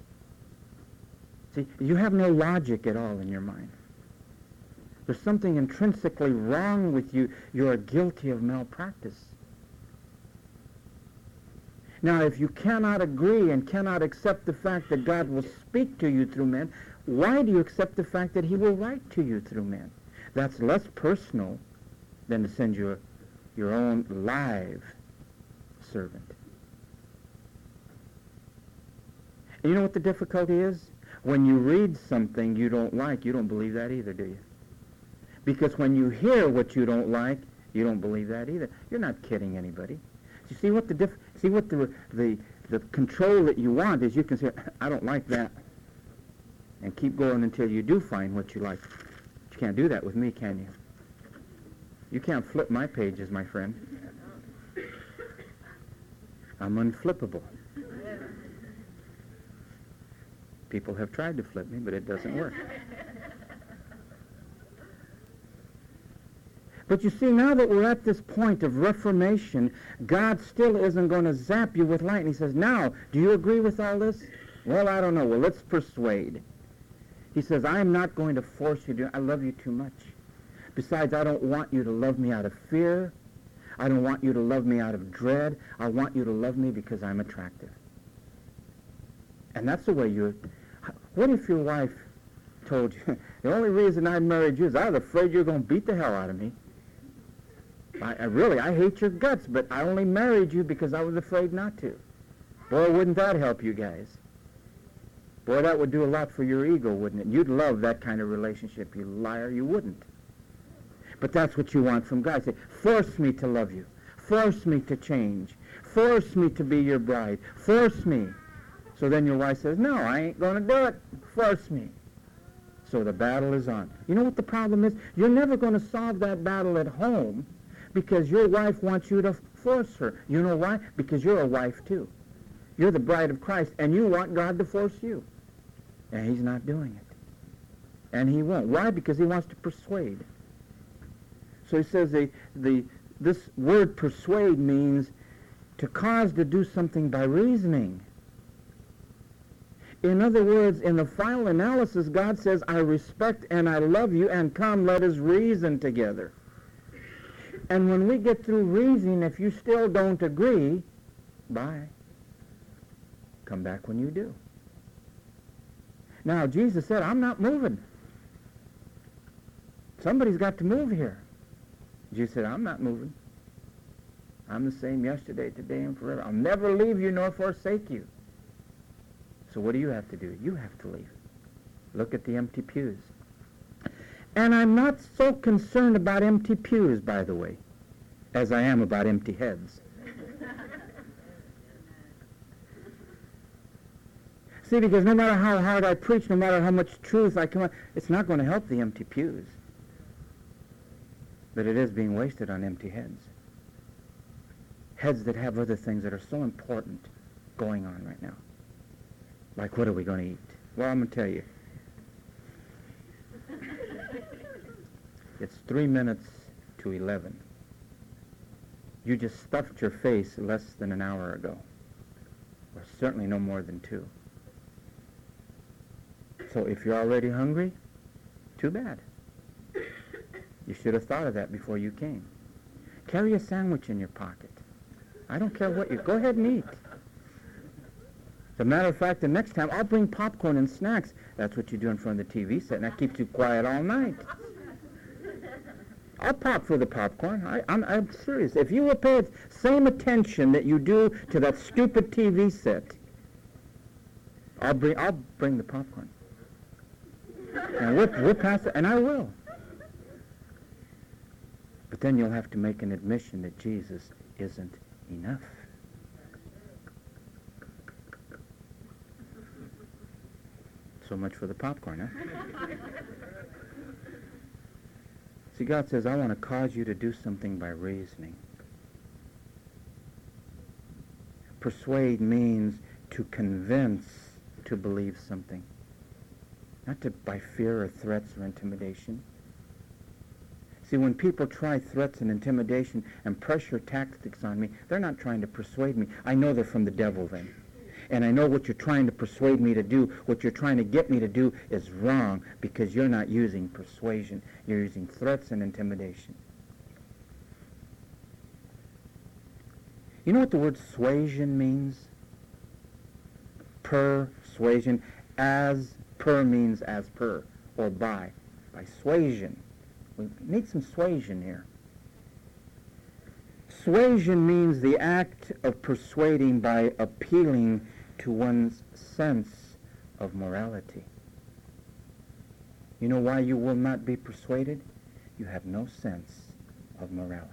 See, you have no logic at all in your mind. There's something intrinsically wrong with you. You're guilty of malpractice. Now, if you cannot agree and cannot accept the fact that God will speak to you through men, why do you accept the fact that he will write to you through men? That's less personal than to send your own live servant. And you know what the difficulty is? When you read something you don't like, you don't believe that either, do you? Because when you hear what you don't like, you don't believe that either. You're not kidding anybody. You see what the control that you want is. You can say, I don't like that, and keep going until you do find what you like. But you can't do that with me, can you? You can't flip my pages, my friend. I'm unflippable. People have tried to flip me, but it doesn't work. But you see, now that we're at this point of reformation, God still isn't going to zap you with light. And he says, now, do you agree with all this? Well, I don't know. Well, let's persuade. He says, I am not going to force you to. I love you too much. Besides, I don't want you to love me out of fear. I don't want you to love me out of dread. I want you to love me because I'm attractive. And that's the way you're... What if your wife told you, the only reason I married you is I was afraid you were going to beat the hell out of me. I hate your guts, but I only married you because I was afraid not to. Boy, wouldn't that help you guys? Boy, that would do a lot for your ego, wouldn't it? You'd love that kind of relationship, you liar. You wouldn't. But that's what you want from God. Say, force me to love you. Force me to change. Force me to be your bride. Force me. So then your wife says, no, I ain't going to do it. Force me. So the battle is on. You know what the problem is? You're never going to solve that battle at home because your wife wants you to force her. You know why? Because you're a wife too. You're the bride of Christ, and you want God to force you. And he's not doing it. And he won't. Why? Because he wants to persuade. So he says this word persuade means to cause to do something by reasoning. In other words, in the final analysis, God says, I respect and I love you, and come, let us reason together. And when we get through reasoning, if you still don't agree, bye. Come back when you do. Now, Jesus said, I'm not moving. Somebody's got to move here. Jesus said, I'm not moving. I'm the same yesterday, today, and forever. I'll never leave you nor forsake you. So what do you have to do? You have to leave. Look at the empty pews. And I'm not so concerned about empty pews, by the way, as I am about empty heads. See, because no matter how hard I preach, no matter how much truth I come out, it's not going to help the empty pews. But it is being wasted on empty heads. Heads that have other things that are so important going on right now. Like, what are we going to eat? Well, I'm going to tell you. It's 3 minutes to 11. You just stuffed your face less than an hour ago. Or certainly no more than 2. So if you're already hungry, too bad. You should have thought of that before you came. Carry a sandwich in your pocket. I don't care what you... Go ahead and eat. As a matter of fact, the next time, I'll bring popcorn and snacks. That's what you do in front of the TV set, and that keeps you quiet all night. I'll pop for the popcorn. I'm serious. If you will pay the same attention that you do to that stupid TV set, I'll bring the popcorn. And we'll pass it, and I will. But then you'll have to make an admission that Jesus isn't enough. So much for the popcorn, huh? See, God says, I want to cause you to do something by reasoning. Persuade means to convince to believe something. Not by fear or threats or intimidation. See, when people try threats and intimidation and pressure tactics on me, they're not trying to persuade me. I know they're from the devil then. And I know what you're trying to persuade me to do, what you're trying to get me to do is wrong because you're not using persuasion. You're using threats and intimidation. You know what the word suasion means? Persuasion. As per means as per, or by. By suasion. We need some suasion here. Suasion means the act of persuading by appealing to one's sense of morality. You know why you will not be persuaded? You have no sense of morality.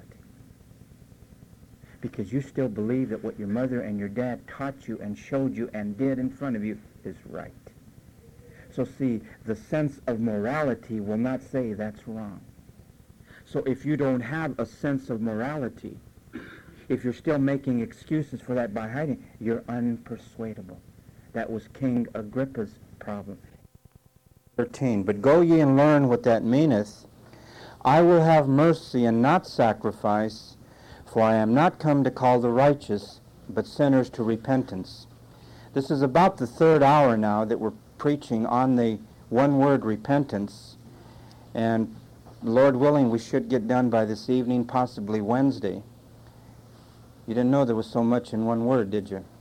Because you still believe that what your mother and your dad taught you and showed you and did in front of you is right. So see, the sense of morality will not say that's wrong. So if you don't have a sense of morality, if you're still making excuses for that by hiding, you're unpersuadable. That was King Agrippa's problem. 13, but go ye and learn what that meaneth. I will have mercy and not sacrifice, for I am not come to call the righteous, but sinners to repentance. This is about the third hour now that we're preaching on the one word repentance. And Lord willing, we should get done by this evening, possibly Wednesday. You didn't know there was so much in one word, did you?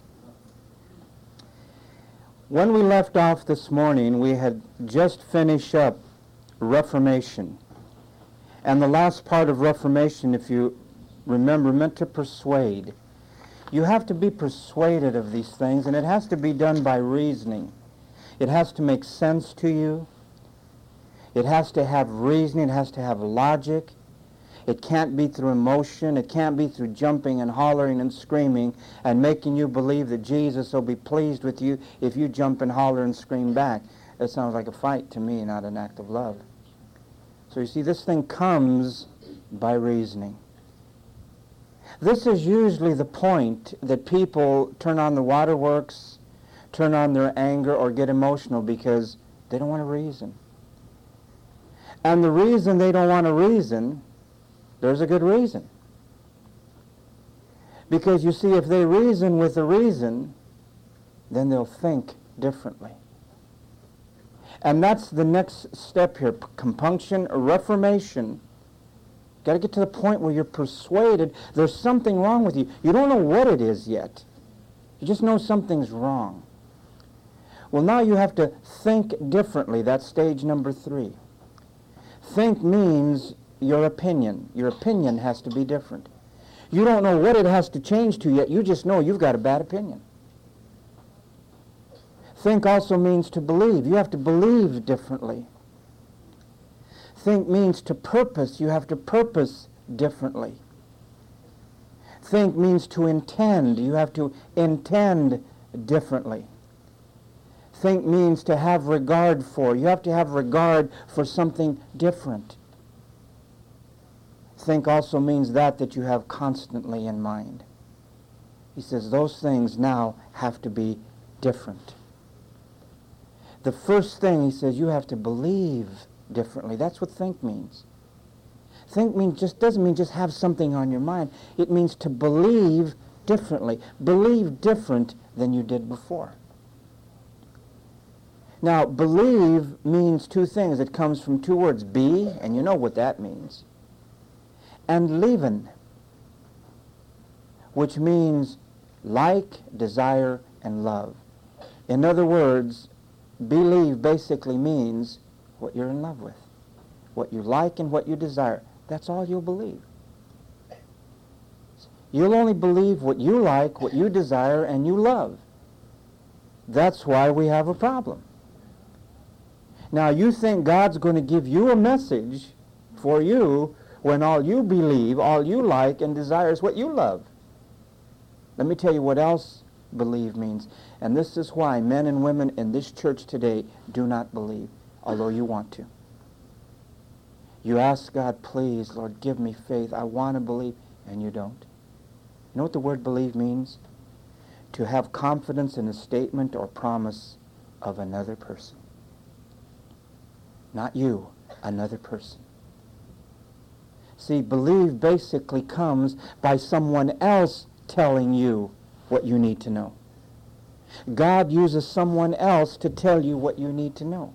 When we left off this morning, we had just finished up Reformation. And the last part of Reformation, if you remember, meant to persuade. You have to be persuaded of these things, and it has to be done by reasoning. It has to make sense to you. It has to have reasoning. It has to have logic. It can't be through emotion. It can't be through jumping and hollering and screaming and making you believe that Jesus will be pleased with you if you jump and holler and scream back. That sounds like a fight to me, not an act of love. So you see, this thing comes by reasoning. This is usually the point that people turn on the waterworks, turn on their anger, or get emotional because they don't want to reason. And the reason they don't want to reason, there's a good reason. Because you see, if they reason with a reason, then they'll think differently. And that's the next step here, compunction, reformation. Got to get to the point where you're persuaded there's something wrong with you. You don't know what it is yet. You just know something's wrong. Well, now you have to think differently. That's stage number 3. Think means your opinion. Your opinion has to be different. You don't know what it has to change to yet. You just know you've got a bad opinion. Think also means to believe. You have to believe differently. Think means to purpose. You have to purpose differently. Think means to intend. You have to intend differently. Think means to have regard for. You have to have regard for something different. Think also means that you have constantly in mind. He says those things now have to be different. The first thing, he says, you have to believe differently. That's what think means. Think doesn't mean just have something on your mind. It means to believe differently. Believe different than you did before. Now, believe means two things. It comes from two words, be, and you know what that means, and leven, which means like, desire, and love. In other words, believe basically means what you're in love with, what you like and what you desire. That's all you'll believe. You'll only believe what you like, what you desire, and you love. That's why we have a problem. Now, you think God's going to give you a message for you when all you believe, all you like and desire is what you love. Let me tell you what else believe means. And this is why men and women in this church today do not believe, although you want to. You ask God, please, Lord, give me faith. I want to believe, and you don't. You know what the word believe means? To have confidence in a statement or promise of another person. Not you, another person. See, believe basically comes by someone else telling you what you need to know. God uses someone else to tell you what you need to know.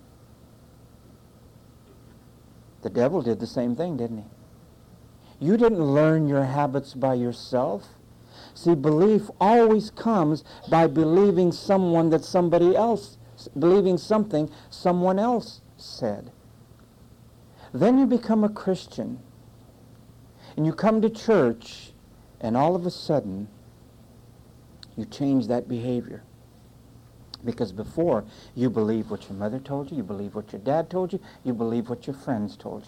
The devil did the same thing, didn't he? You didn't learn your habits by yourself. See, belief always comes by believing believing something someone else said. Then you become a Christian, and you come to church, and all of a sudden, you change that behavior. Because before, you believe what your mother told you, you believe what your dad told you, you believe what your friends told you.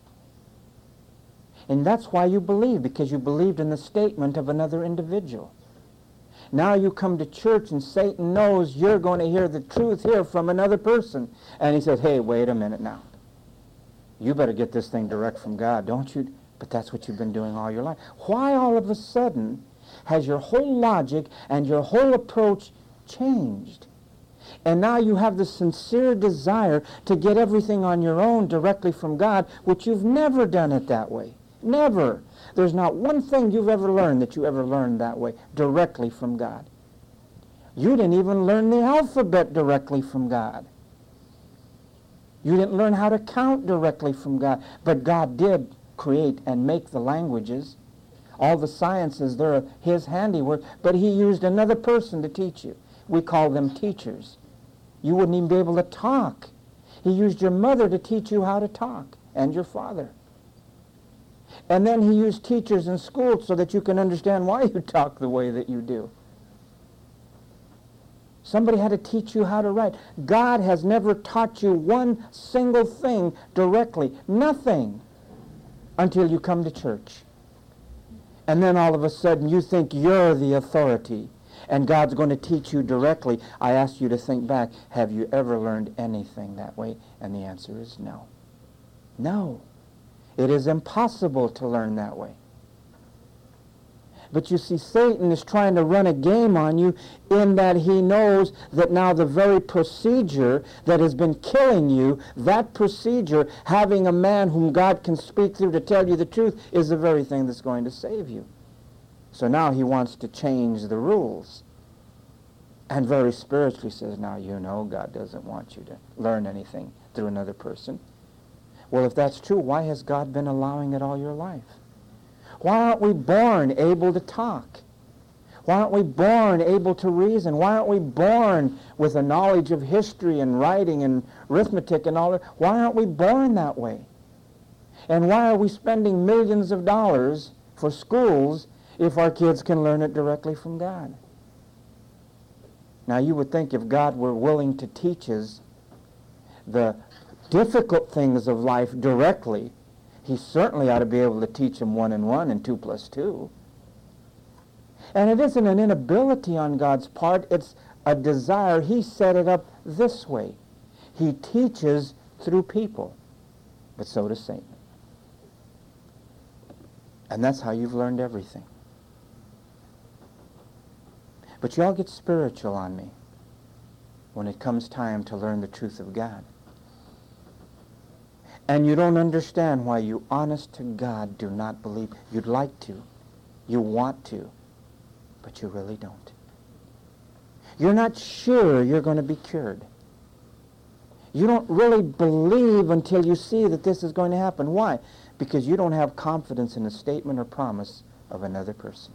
And that's why you believe, because you believed in the statement of another individual. Now you come to church and Satan knows you're going to hear the truth here from another person. And he says, hey, wait a minute now. You better get this thing direct from God, don't you? But that's what you've been doing all your life. Why all of a sudden has your whole logic and your whole approach changed? And now you have the sincere desire to get everything on your own directly from God, which you've never done it that way. Never. There's not one thing you've ever learned that you ever learned that way, directly from God. You didn't even learn the alphabet directly from God. You didn't learn how to count directly from God. But God did create and make the languages. All the sciences, they're his handiwork. But he used another person to teach you. We call them teachers. You wouldn't even be able to talk. He used your mother to teach you how to talk, and your father. And then he used teachers in school so that you can understand why you talk the way that you do. Somebody had to teach you how to write. God has never taught you one single thing directly. Nothing. Until you come to church. And then all of a sudden you think you're the authority. And God's going to teach you directly. I ask you to think back. Have you ever learned anything that way? And the answer is no. No. It is impossible to learn that way. But you see, Satan is trying to run a game on you in that he knows that now the very procedure that has been killing you, that procedure, having a man whom God can speak through to tell you the truth, is the very thing that's going to save you. So now he wants to change the rules. And very spiritually says, now you know God doesn't want you to learn anything through another person. Well, if that's true, why has God been allowing it all your life? Why aren't we born able to talk? Why aren't we born able to reason? Why aren't we born with a knowledge of history and writing and arithmetic and all that? Why aren't we born that way? And why are we spending millions of dollars for schools if our kids can learn it directly from God? Now, you would think if God were willing to teach us the difficult things of life directly, he certainly ought to be able to teach them 1 and 1 and 2 plus 2. And it isn't an inability on God's part, it's a desire. He set it up this way. He teaches through people, but so does Satan. And that's how you've learned everything. But you all get spiritual on me when it comes time to learn the truth of God. And you don't understand why you, honest to God, do not believe. You'd like to. You want to. But you really don't. You're not sure you're going to be cured. You don't really believe until you see that this is going to happen. Why? Because you don't have confidence in a statement or promise of another person.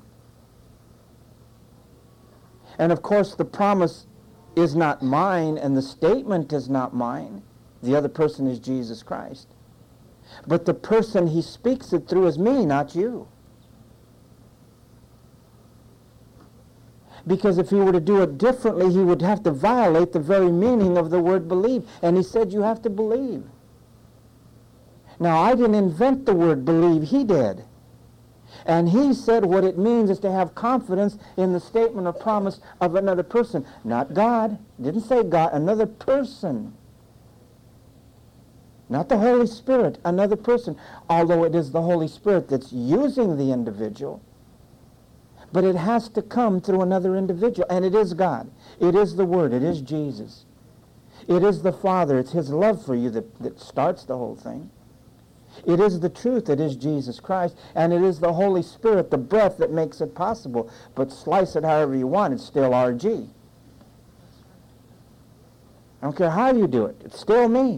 And of course, the promise is not mine, and the statement is not mine. The other person is Jesus Christ. But the person he speaks it through is me, not you. Because if he were to do it differently, he would have to violate the very meaning of the word believe. And he said you have to believe. Now, I didn't invent the word believe. He did. And he said what it means is to have confidence in the statement or promise of another person. Not God. Didn't say God. Another person. Not the Holy Spirit, another person, although it is the Holy Spirit that's using the individual. But it has to come through another individual, and it is God. It is the Word. It is Jesus. It is the Father. It's his love for you that starts the whole thing. It is the truth. It is Jesus Christ, and it is the Holy Spirit, the breath that makes it possible. But slice it however you want, it's still RG. I don't care how you do it. It's still me.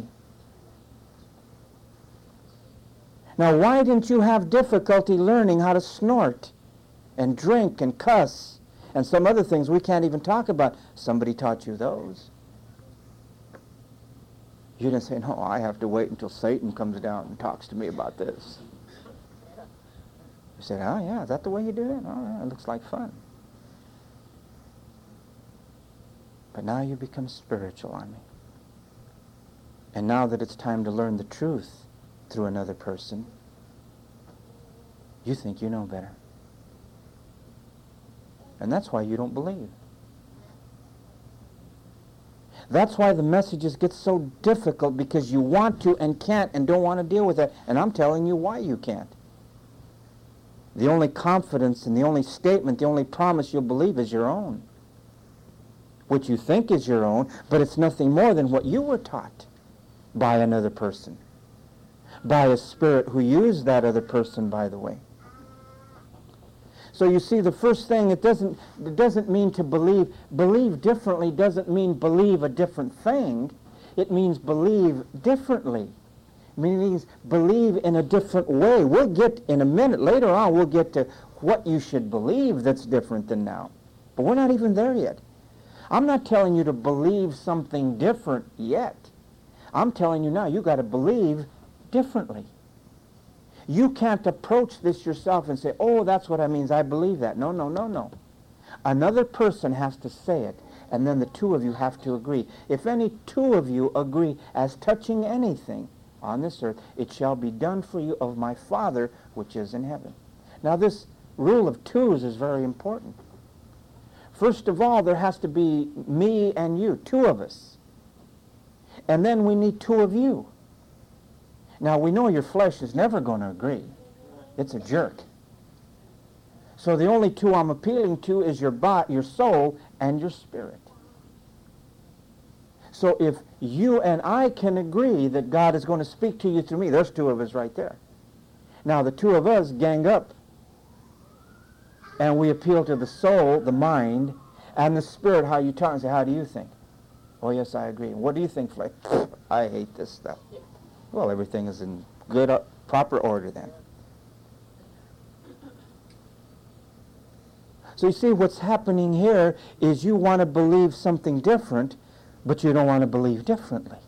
Now, why didn't you have difficulty learning how to snort and drink and cuss and some other things we can't even talk about. Somebody taught you those. You didn't say, no, I have to wait until Satan comes down and talks to me about this. You said, oh yeah, is that the way you do it? Oh yeah, it looks like fun. But now you become spiritual on me. And now that it's time to learn the truth through another person, you think you know better. And that's why you don't believe. That's why the messages get so difficult, because you want to and can't and don't want to deal with it. And I'm telling you why you can't. The only confidence and the only statement, the only promise you'll believe is your own. What you think is your own, but it's nothing more than what you were taught by another person. By a spirit who used that other person, by the way. So you see, the first thing, it doesn't mean to believe. Believe differently doesn't mean believe a different thing. It means believe differently. It means believe in a different way. We'll get, in a minute, later on, we'll get to what you should believe that's different than now. But we're not even there yet. I'm not telling you to believe something different yet. I'm telling you now, you got to believe differently. You can't approach this yourself and say, oh, that's what it means, I believe that. No, no, no, no. Another person has to say it, and then the two of you have to agree. If any two of you agree as touching anything on this earth, it shall be done for you of my Father which is in heaven. Now this rule of twos is very important. First of all, there has to be me and you, two of us. And then we need two of you. Now, we know your flesh is never going to agree. It's a jerk. So the only two I'm appealing to is your soul and your spirit. So if you and I can agree that God is going to speak to you through me, there's two of us right there. Now, the two of us gang up, and we appeal to the soul, the mind, and the spirit, how you talk, and say, how do you think? Oh, yes, I agree. What do you think, flesh? I hate this stuff. Well, everything is in good, proper order then. So you see, what's happening here is you want to believe something different, but you don't want to believe differently.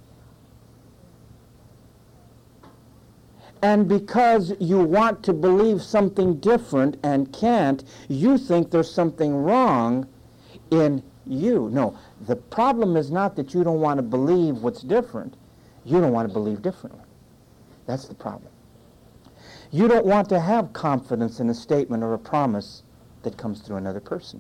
And because you want to believe something different and can't, you think there's something wrong in you. No, the problem is not that you don't want to believe what's different. You don't want to believe differently. That's the problem. You don't want to have confidence in a statement or a promise that comes through another person.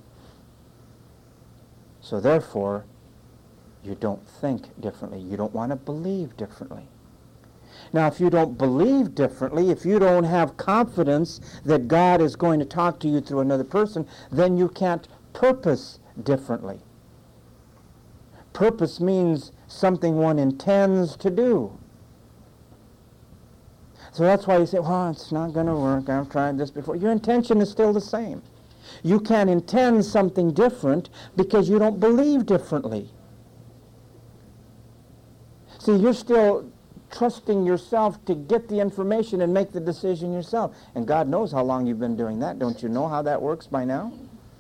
So therefore, you don't think differently. You don't want to believe differently. Now, if you don't believe differently, if you don't have confidence that God is going to talk to you through another person, then you can't purpose differently. Purpose means something one intends to do. So that's why you say, well, it's not going to work. I've tried this before. Your intention is still the same. You can't intend something different because you don't believe differently. See, you're still trusting yourself to get the information and make the decision yourself. And God knows how long you've been doing that. Don't you know how that works by now?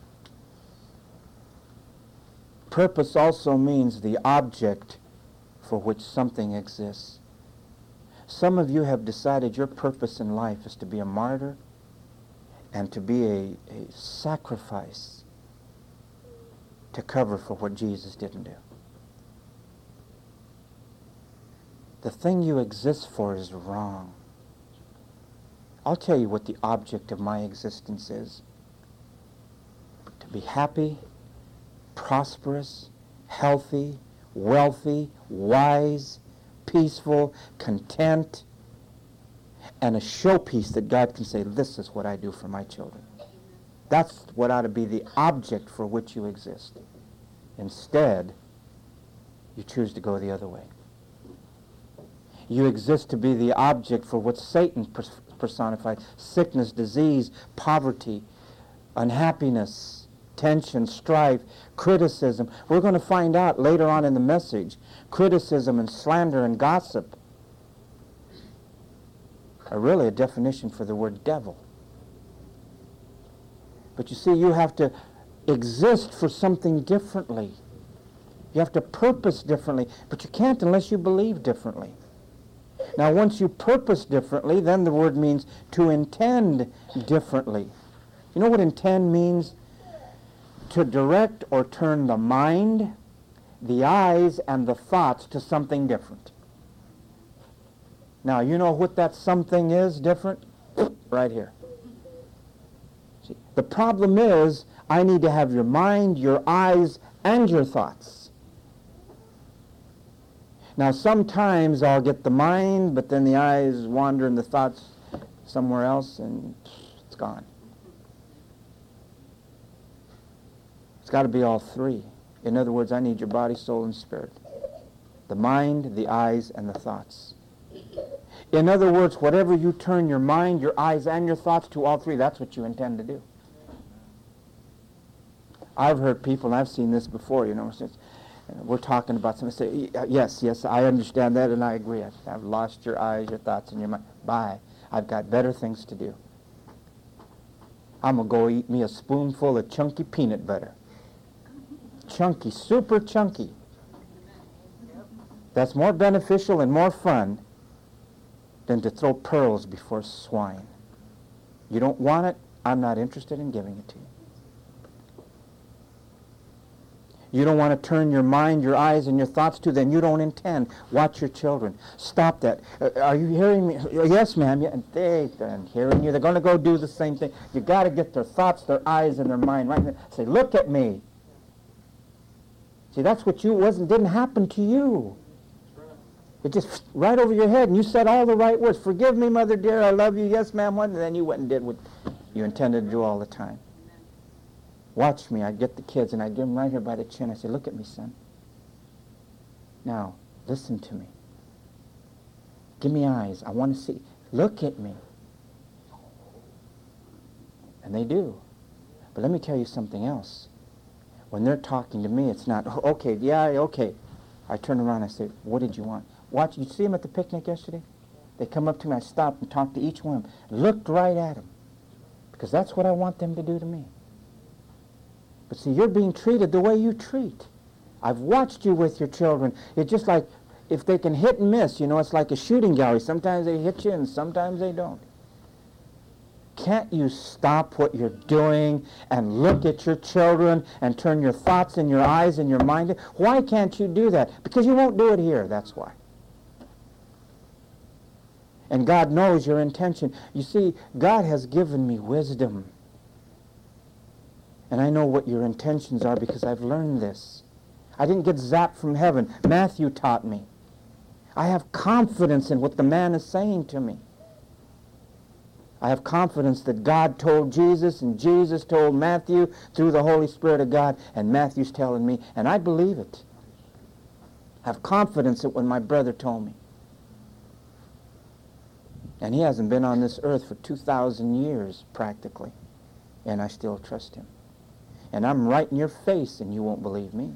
Purpose also means the object for which something exists. Some of you have decided your purpose in life is to be a martyr and to be a sacrifice to cover for what Jesus didn't do. The thing you exist for is wrong. I'll tell you what the object of my existence is. To be happy, prosperous, healthy, wealthy, wise, peaceful, content, and a showpiece that God can say, this is what I do for my children. That's what ought to be the object for which you exist. Instead, you choose to go the other way. You exist to be the object for what Satan personified: sickness, disease, poverty, unhappiness, tension, strife, criticism. We're going to find out later on in the message, criticism and slander and gossip are really a definition for the word devil. But you see, you have to exist for something differently. You have to purpose differently, but you can't unless you believe differently. Now, once you purpose differently, then the word means to intend differently. You know what intend means? To direct or turn the mind, the eyes, and the thoughts to something different. Now, you know what that something is different? Right here. See, the problem is, I need to have your mind, your eyes, and your thoughts. Now, sometimes I'll get the mind, but then the eyes wander and the thoughts somewhere else, and it's gone. It's got to be all three. In other words, I need your body, soul, and spirit. The mind, the eyes, and the thoughts. In other words, whatever you turn your mind, your eyes, and your thoughts to, all three, that's what you intend to do. I've heard people, and I've seen this before, since we're talking about something, say, yes, I understand that, and I agree. I've lost your eyes, your thoughts, and your mind. Bye. I've got better things to do. I'm going to go eat me a spoonful of chunky peanut butter. Chunky, super chunky. That's more beneficial and more fun than to throw pearls before swine. You don't want it, I'm not interested in giving it to you. You don't want to turn your mind, your eyes, and your thoughts to, then you don't intend. Watch your children. Stop that. Are you hearing me? Yes, ma'am. Yeah. And they're hearing you. They're going to go do the same thing. You got to get their thoughts, their eyes, and their mind right there. Say, look at me. See, that's what didn't happen to you. It just right over your head, and you said all the right words. Forgive me, mother dear, I love you, yes, ma'am, and then you went and did what you intended to do all the time. Watch me. I'd get the kids, and I'd give them right here by the chin. I'd say, look at me, son. Now, listen to me. Give me eyes. I want to see. Look at me. And they do. But let me tell you something else. When they're talking to me, it's not, okay, yeah, okay. I turn around and I say, what did you want? Watch, you see them at the picnic yesterday? They come up to me, I stopped and talked to each one of them. Looked right at them. Because that's what I want them to do to me. But see, you're being treated the way you treat. I've watched you with your children. It's just like, if they can hit and miss, it's like a shooting gallery. Sometimes they hit you and sometimes they don't. Can't you stop what you're doing and look at your children and turn your thoughts and your eyes and your mind? Why can't you do that? Because you won't do it here, that's why. And God knows your intention. You see, God has given me wisdom. And I know what your intentions are because I've learned this. I didn't get zapped from heaven. Matthew taught me. I have confidence in what the man is saying to me. I have confidence that God told Jesus and Jesus told Matthew through the Holy Spirit of God, and Matthew's telling me, and I believe it. I have confidence that when my brother told me. And he hasn't been on this earth for 2,000 years, practically, and I still trust him. And I'm right in your face, and you won't believe me.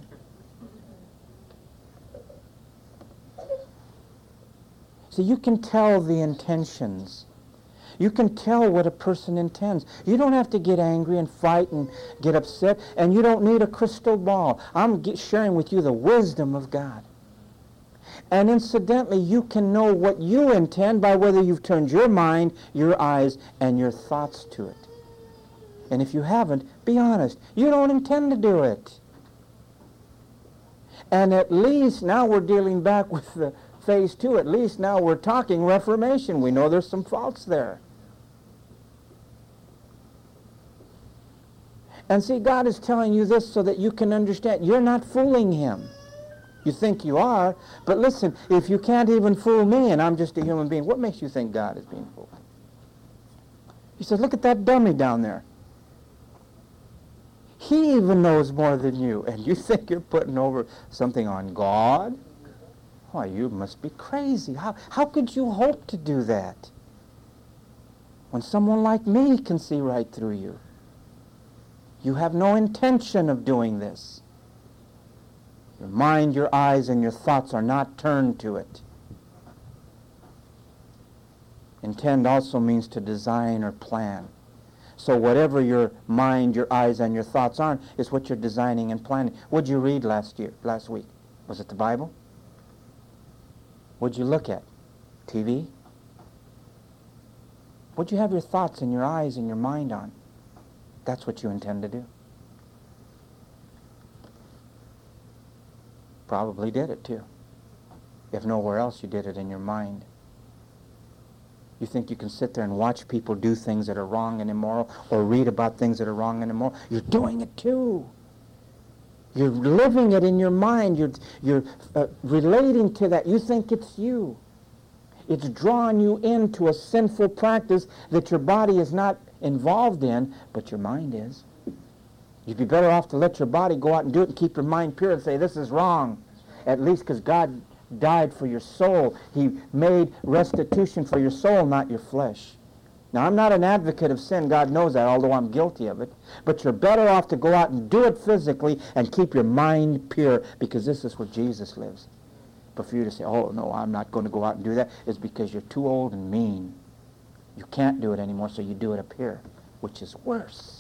So you can tell the intentions. You can tell what a person intends. You don't have to get angry and fight and get upset, and you don't need a crystal ball. I'm sharing with you the wisdom of God. And incidentally, you can know what you intend by whether you've turned your mind, your eyes, and your thoughts to it. And if you haven't, be honest. You don't intend to do it. And at least now we're dealing back with the phase 2. At least now we're talking reformation. We know there's some faults there. And see, God is telling you this so that you can understand. You're not fooling him. You think you are, but listen, if you can't even fool me and I'm just a human being, what makes you think God is being fooled? He says, look at that dummy down there. He even knows more than you, and you think you're putting over something on God? Why, you must be crazy. How could you hope to do that when someone like me can see right through you? You have no intention of doing this. Your mind, your eyes, and your thoughts are not turned to it. Intend also means to design or plan. So whatever your mind, your eyes, and your thoughts are is what you're designing and planning. What'd you read last week? Was it the Bible? What'd you look at? TV? What'd you have your thoughts and your eyes and your mind on? That's what you intend to do. Probably did it too. If nowhere else, you did it in your mind. You think you can sit there and watch people do things that are wrong and immoral, or read about things that are wrong and immoral? You're doing it too. You're living it in your mind. You're relating to that. You think it's you. It's drawing you into a sinful practice that your body is not involved in, but your mind is. You'd be better off to let your body go out and do it and keep your mind pure and say, this is wrong. At least because God died for your soul. He made restitution for your soul, not your flesh. Now, I'm not an advocate of sin. God knows that, although I'm guilty of it. But you're better off to go out and do it physically and keep your mind pure, because this is where Jesus lives. But for you to say, oh, no, I'm not going to go out and do that, is because you're too old and mean. You can't do it anymore, so you do it up here, which is worse.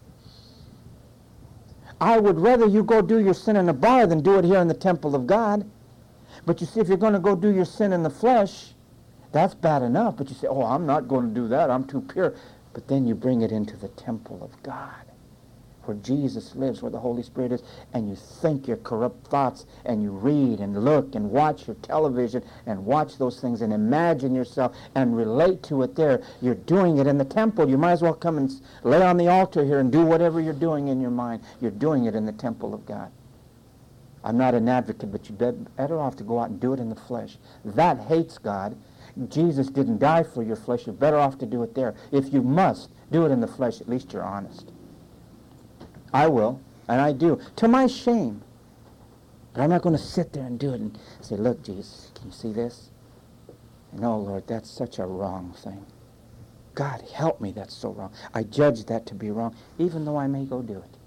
I would rather you go do your sin in a bar than do it here in the temple of God. But you see, if you're going to go do your sin in the flesh, that's bad enough. But you say, oh, I'm not going to do that. I'm too pure. But then you bring it into the temple of God, where Jesus lives, where the Holy Spirit is, and you think your corrupt thoughts, and you read and look and watch your television and watch those things and imagine yourself and relate to it there. You're doing it in the temple. You might as well come and lay on the altar here and do whatever you're doing in your mind. You're doing it in the temple of God. I'm not an advocate, but you're better off to go out and do it in the flesh. That hates God. Jesus didn't die for your flesh. You're better off to do it there. If you must do it in the flesh, at least you're honest. I will, and I do, to my shame. But I'm not going to sit there and do it and say, look, Jesus, can you see this? No, Lord, that's such a wrong thing. God, help me, that's so wrong. I judge that to be wrong, even though I may go do it.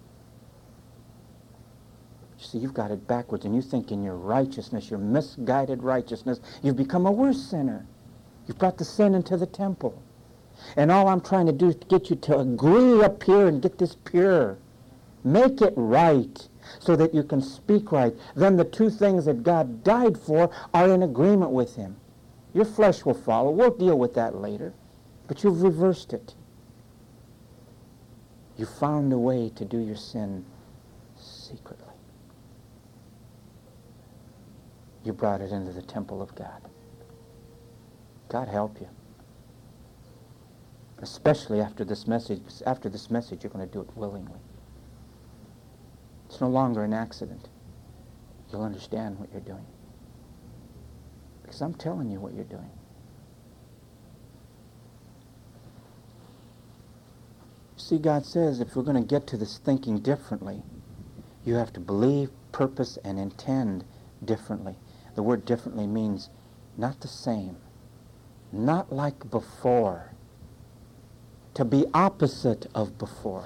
You see, you've got it backwards, and you think in your righteousness, your misguided righteousness, you've become a worse sinner. You've brought the sin into the temple. And all I'm trying to do is get you to agree up here and get this pure. Make it right so that you can speak right. Then the two things that God died for are in agreement with him. Your flesh will follow. We'll deal with that later. But you've reversed it. You found a way to do your sin secretly. You brought it into the temple of God. God help you. Especially after this message. After this message, you're going to do it willingly. It's no longer an accident. You'll understand what you're doing. Because I'm telling you what you're doing. See, God says if we're going to get to this thinking differently, you have to believe, purpose, and intend differently. The word differently means not the same, not like before, to be opposite of before.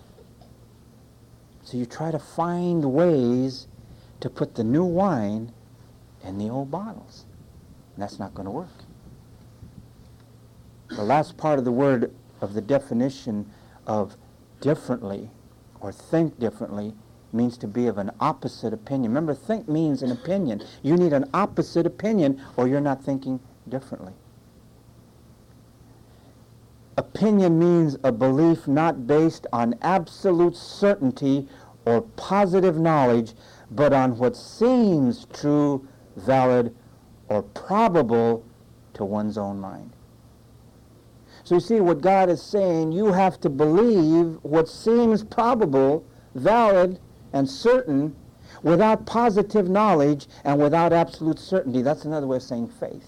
So you try to find ways to put the new wine in the old bottles. And that's not going to work. The last part of the word of the definition of differently or think differently means to be of an opposite opinion. Remember, think means an opinion. You need an opposite opinion or you're not thinking differently. Opinion means a belief not based on absolute certainty or positive knowledge, but on what seems true, valid, or probable to one's own mind. So you see, what God is saying, you have to believe what seems probable, valid, and certain without positive knowledge and without absolute certainty. That's another way of saying faith.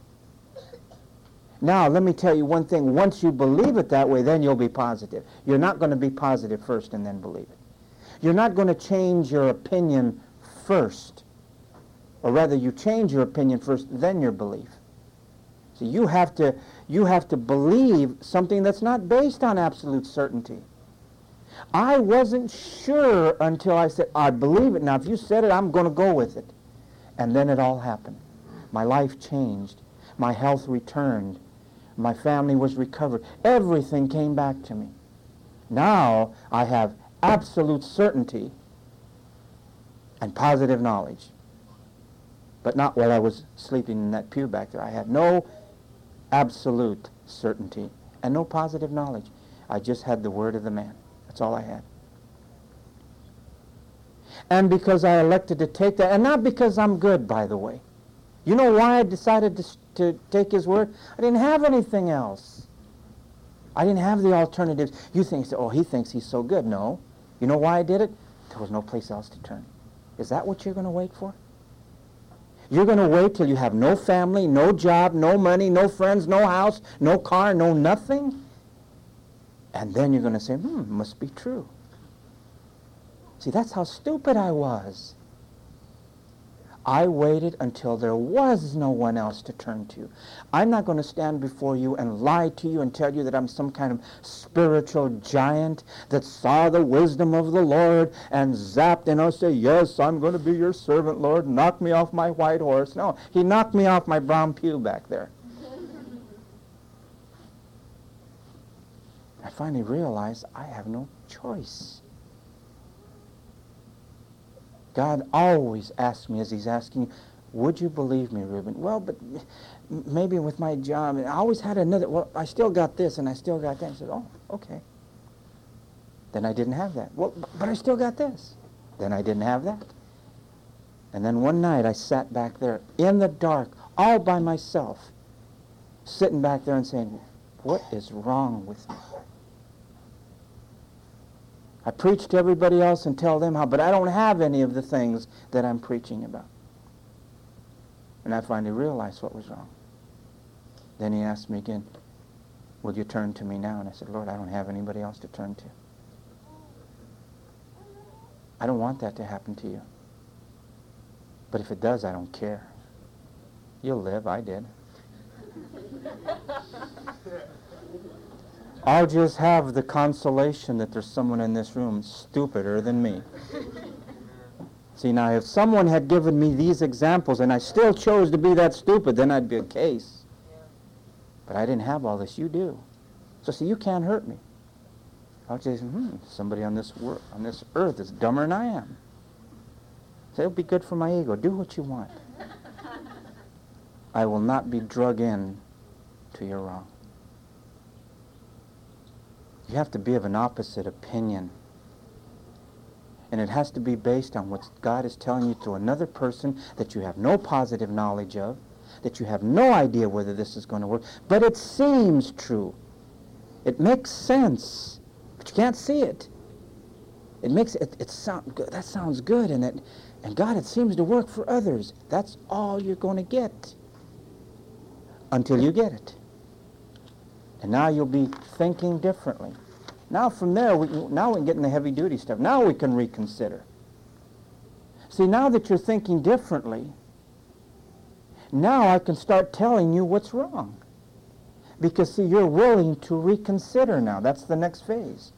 Now, let me tell you one thing. Once you believe it that way, then you'll be positive. You're not going to be positive first and then believe it. You're not going to change your opinion first. Or rather, you change your opinion first, then your belief. So you have to believe something that's not based on absolute certainty. I wasn't sure until I said, I believe it. Now, if you said it, I'm going to go with it. And then it all happened. My life changed. My health returned. My family was recovered. Everything came back to me. Now I have absolute certainty and positive knowledge. But not while I was sleeping in that pew back there. I had no absolute certainty and no positive knowledge. I just had the word of the man. That's all I had. And because I elected to take that, and not because I'm good, by the way. You know why I decided to take his word? I didn't have anything else. I didn't have the alternatives. You think, oh, he thinks he's so good. No. You know why I did it? There was no place else to turn. Is that what you're going to wait for? You're going to wait till you have no family, no job, no money, no friends, no house, no car, no nothing? And then you're going to say, must be true. See, that's how stupid I was. I waited until there was no one else to turn to. I'm not going to stand before you and lie to you and tell you that I'm some kind of spiritual giant that saw the wisdom of the Lord and zapped and I'll say, yes, I'm going to be your servant, Lord. Knock me off my white horse. No, he knocked me off my brown pew back there. I finally realized I have no choice. God always asks me, as he's asking, would you believe me, Reuben? Well, but maybe with my job, I always had another, well, I still got this and I still got that. I said, oh, okay. Then I didn't have that. Well, but I still got this. Then I didn't have that. And then one night I sat back there in the dark, all by myself, sitting back there and saying, what is wrong with me? I preach to everybody else and tell them how, but I don't have any of the things that I'm preaching about. And I finally realized what was wrong. Then he asked me again, will you turn to me now? And I said, Lord, I don't have anybody else to turn to. I don't want that to happen to you. But if it does, I don't care. You'll live. I did. I'll just have the consolation that there's someone in this room stupider than me. See, now, if someone had given me these examples and I still chose to be that stupid, then I'd be a case. But I didn't have all this. You do. So, see, you can't hurt me. I'll just say, somebody on this earth is dumber than I am. So it'll be good for my ego. Do what you want. I will not be drug in to your wrong. You have to be of an opposite opinion. And it has to be based on what God is telling you to another person that you have no positive knowledge of, that you have no idea whether this is going to work, but it seems true. It makes sense, but you can't see it. It makes it sound good. That sounds good, and God, it seems to work for others. That's all you're going to get until you get it. And now you'll be thinking differently. Now from there, we can get in the heavy-duty stuff. Now we can reconsider. See, now that you're thinking differently, now I can start telling you what's wrong. Because, see, you're willing to reconsider now. That's the next phase.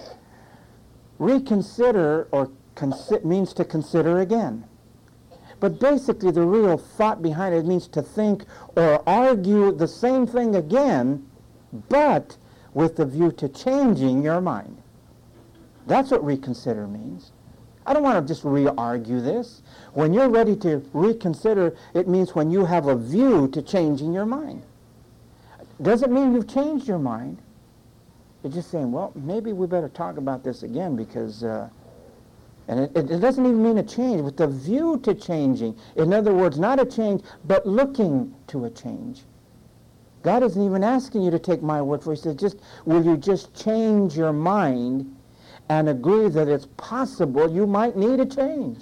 Reconsider means to consider again. But basically, the real thought behind it means to think or argue the same thing again, but with the view to changing your mind. That's what reconsider means. I don't want to just re-argue this. When you're ready to reconsider, it means when you have a view to changing your mind. Doesn't mean you've changed your mind. You're just saying, well, maybe we better talk about this again because, and it doesn't even mean a change, with the view to changing. In other words, not a change, but looking to a change. God isn't even asking you to take my word for it. He says, will you just change your mind and agree that it's possible you might need a change?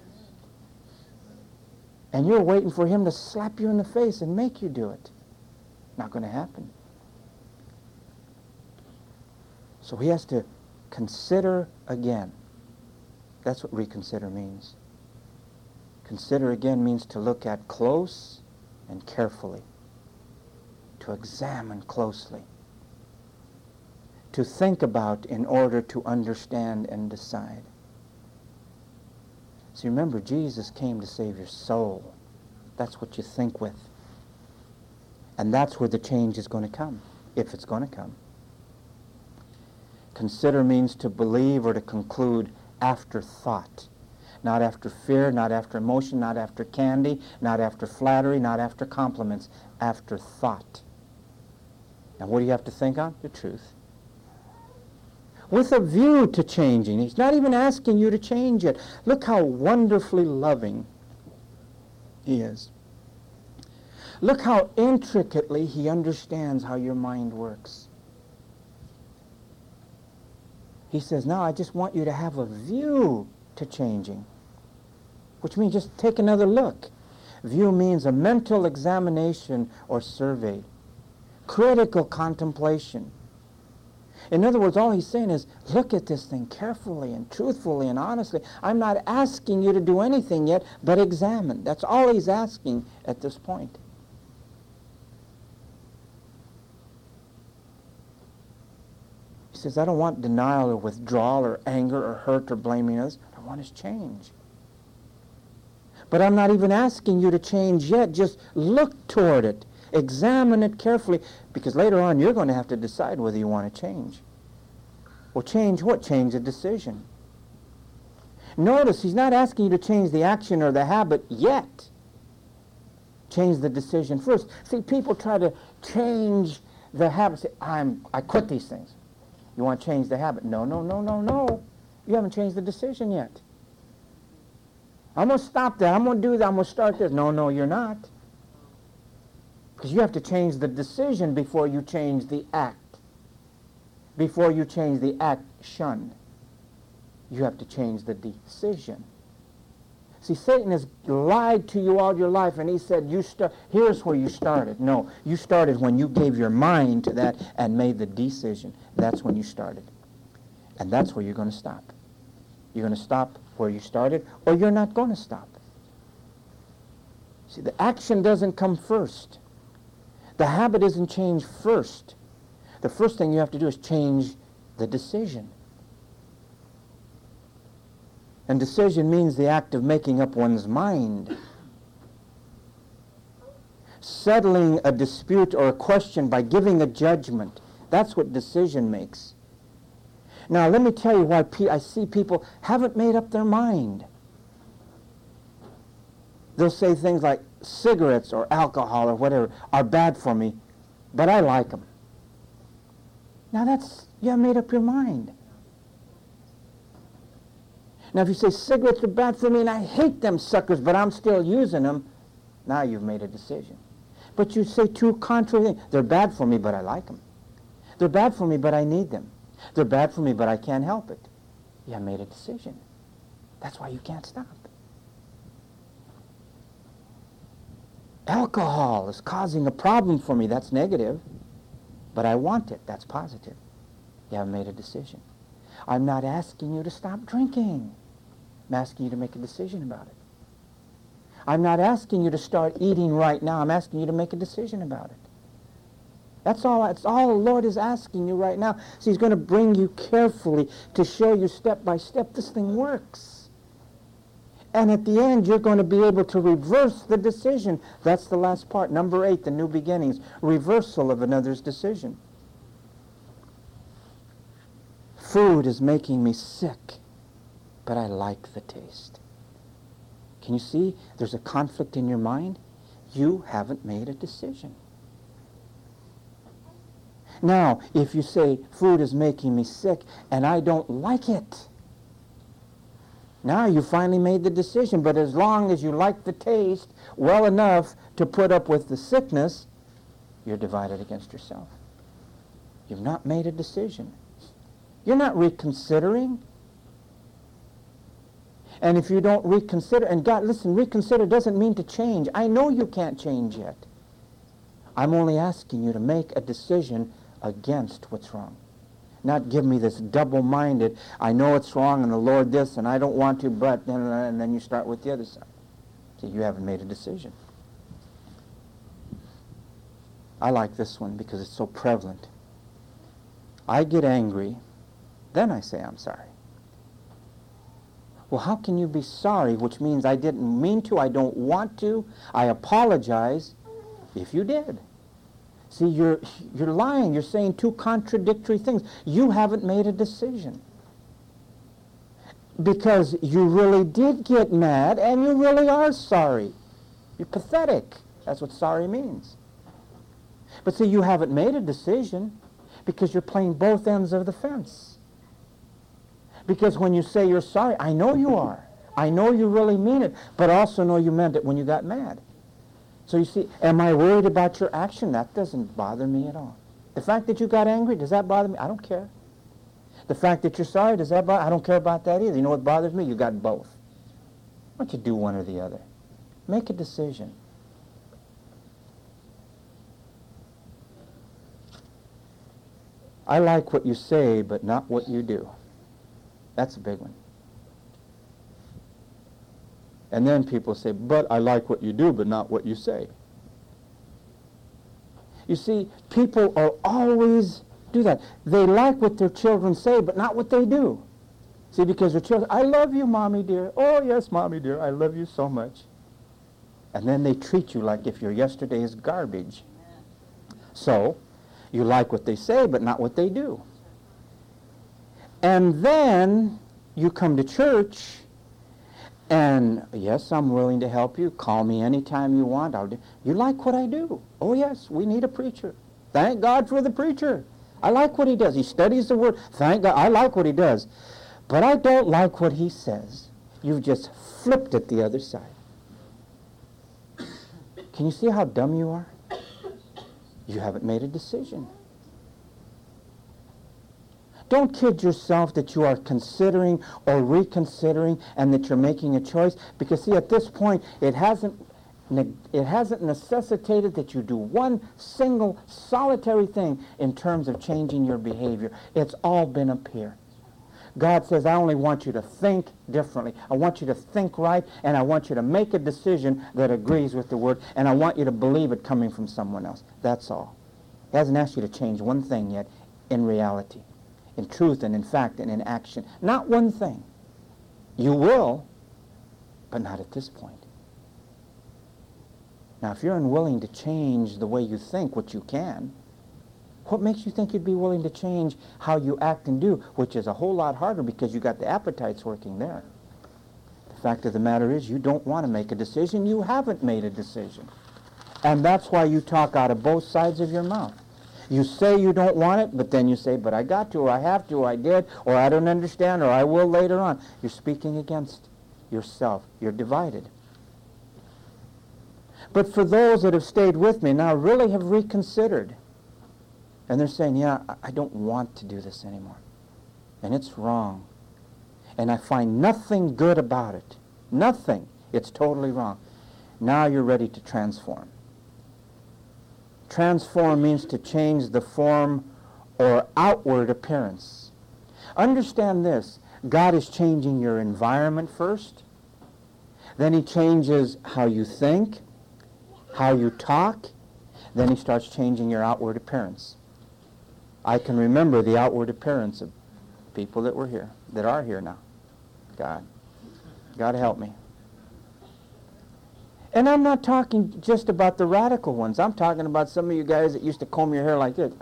And you're waiting for him to slap you in the face and make you do it. Not going to happen. So he has to consider again. That's what reconsider means. Consider again means to look at close and carefully. To examine closely, to think about in order to understand and decide. See, remember, Jesus came to save your soul. That's what you think with. And that's where the change is going to come, if it's going to come. Consider means to believe or to conclude after thought. Not after fear, not after emotion, not after candy, not after flattery, not after compliments. After thought. And what do you have to think on? The truth. With a view to changing. He's not even asking you to change it. Look how wonderfully loving he is. Look how intricately he understands how your mind works. He says, now I just want you to have a view to changing, which means just take another look. View means a mental examination or survey, critical contemplation. In other words, all he's saying is, look at this thing carefully and truthfully and honestly. I'm not asking you to do anything yet, but examine. That's all he's asking at this point. He says, I don't want denial or withdrawal or anger or hurt or blaming others. What I want is change. But I'm not even asking you to change yet. Just look toward it. Examine it carefully, because later on you're going to have to decide whether you want to change. Well, change what? Change a decision. Notice he's not asking you to change the action or the habit yet. Change the decision first. See, people try to change the habit. Say, I quit these things. You want to change the habit? No. You haven't changed the decision yet. I'm going to stop that. I'm going to do that. I'm going to start this. No, you're not. Because you have to change the decision before you change the act. Before you change the action, you have to change the decision. See, Satan has lied to you all your life, and he said, here's where you started. No, you started when you gave your mind to that and made the decision. That's when you started. And that's where you're going to stop. You're going to stop where you started, or you're not going to stop. See, the action doesn't come first. The habit isn't changed first. The first thing you have to do is change the decision. And decision means the act of making up one's mind. Settling a dispute or a question by giving a judgment. That's what decision makes. Now, let me tell you why I see people haven't made up their mind. They'll say things like cigarettes or alcohol or whatever are bad for me, but I like them. Now you haven't made up your mind. Now, if you say cigarettes are bad for me and I hate them suckers, but I'm still using them, now you've made a decision. But you say two contrary things. They're bad for me, but I like them. They're bad for me, but I need them. They're bad for me, but I can't help it. You have made a decision. That's why you can't stop. Alcohol is causing a problem for me. That's negative. But I want it. That's positive. You haven't made a decision. I'm not asking you to stop drinking. I'm asking you to make a decision about it. I'm not asking you to start eating right now. I'm asking you to make a decision about it. That's all the Lord is asking you right now. So he's going to bring you carefully to show you step by step this thing works. And at the end, you're going to be able to reverse the decision. That's the last part. Number 8, the new beginnings. Reversal of another's decision. Food is making me sick, but I like the taste. Can you see there's a conflict in your mind? You haven't made a decision. Now, if you say, food is making me sick, and I don't like it, now you finally made the decision. But as long as you like the taste well enough to put up with the sickness, you're divided against yourself. You've not made a decision. You're not reconsidering. And if you don't reconsider, and God, listen, reconsider doesn't mean to change. I know you can't change yet. I'm only asking you to make a decision against what's wrong. Not give me this double-minded, I know it's wrong and the Lord this and I don't want to, but, and then you start with the other side. See, you haven't made a decision. I like this one because it's so prevalent. I get angry, then I say I'm sorry. Well, how can you be sorry, which means I didn't mean to, I don't want to, I apologize, if you did? See, you're lying. You're saying two contradictory things. You haven't made a decision. Because you really did get mad, and you really are sorry. You're pathetic. That's what sorry means. But see, you haven't made a decision because you're playing both ends of the fence. Because when you say you're sorry, I know you are. I know you really mean it, but also know you meant it when you got mad. So you see, am I worried about your action? That doesn't bother me at all. The fact that you got angry, does that bother me? I don't care. The fact that you're sorry, does that bother me? I don't care about that either. You know what bothers me? You got both. Why don't you do one or the other? Make a decision. I like what you say, but not what you do. That's a big one. And then people say, but I like what you do, but not what you say. You see, people are always do that. They like what their children say, but not what they do. See, because their children, I love you, Mommy dear. Oh, yes, Mommy dear, I love you so much. And then they treat you like if your yesterday's garbage. So, you like what they say, but not what they do. And then you come to church, and yes, I'm willing to help you. Call me anytime you want. You like what I do? Oh, yes, we need a preacher. Thank God for the preacher. I like what he does. He studies the Word. Thank God. I like what he does. But I don't like what he says. You've just flipped it the other side. Can you see how dumb you are? You haven't made a decision. Don't kid yourself that you are considering or reconsidering and that you're making a choice. Because see, at this point, it hasn't necessitated that you do one single solitary thing in terms of changing your behavior. It's all been up here. God says, I only want you to think differently. I want you to think right, and I want you to make a decision that agrees with the Word, and I want you to believe it coming from someone else. That's all. He hasn't asked you to change one thing yet in reality, in truth and in fact and in action. Not one thing. You will, but not at this point. Now, if you're unwilling to change the way you think, which you can, what makes you think you'd be willing to change how you act and do, which is a whole lot harder because you got the appetites working there. The fact of the matter is you don't want to make a decision. You haven't made a decision. And that's why you talk out of both sides of your mouth. You say you don't want it, but then you say, but I got to, or I have to, or I did, or I don't understand, or I will later on. You're speaking against yourself. You're divided. But for those that have stayed with me now really have reconsidered, and they're saying, yeah, I don't want to do this anymore. And it's wrong. And I find nothing good about it. Nothing. It's totally wrong. Now you're ready to transform. Transform means to change the form or outward appearance. Understand this. God is changing your environment first. Then he changes how you think, how you talk. Then he starts changing your outward appearance. I can remember the outward appearance of people that were here, that are here now. God help me. And I'm not talking just about the radical ones. I'm talking about some of you guys that used to comb your hair like this.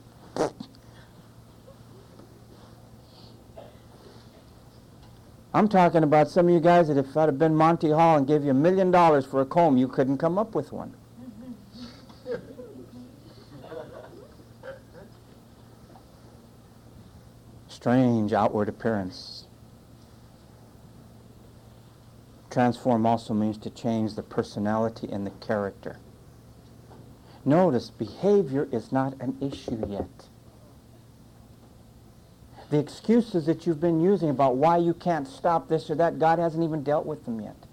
I'm talking about some of you guys that if I'd have been Monty Hall and gave you $1 million for a comb, you couldn't come up with one. Strange outward appearance. Transform also means to change the personality and the character. Notice, behavior is not an issue yet. The excuses that you've been using about why you can't stop this or that, God hasn't even dealt with them yet.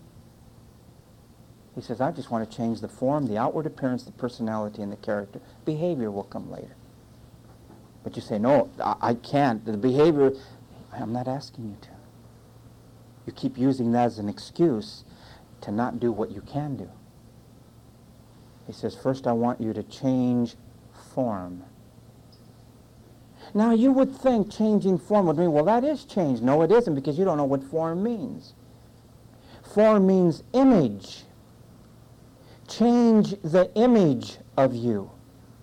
He says, I just want to change the form, the outward appearance, the personality, and the character. Behavior will come later. But you say, no, I can't. The behavior, I'm not asking you to. You keep using that as an excuse to not do what you can do. He says, first I want you to change form. Now you would think changing form would mean, well, that is change. No, it isn't, because you don't know what form means. Form means image. Change the image of you.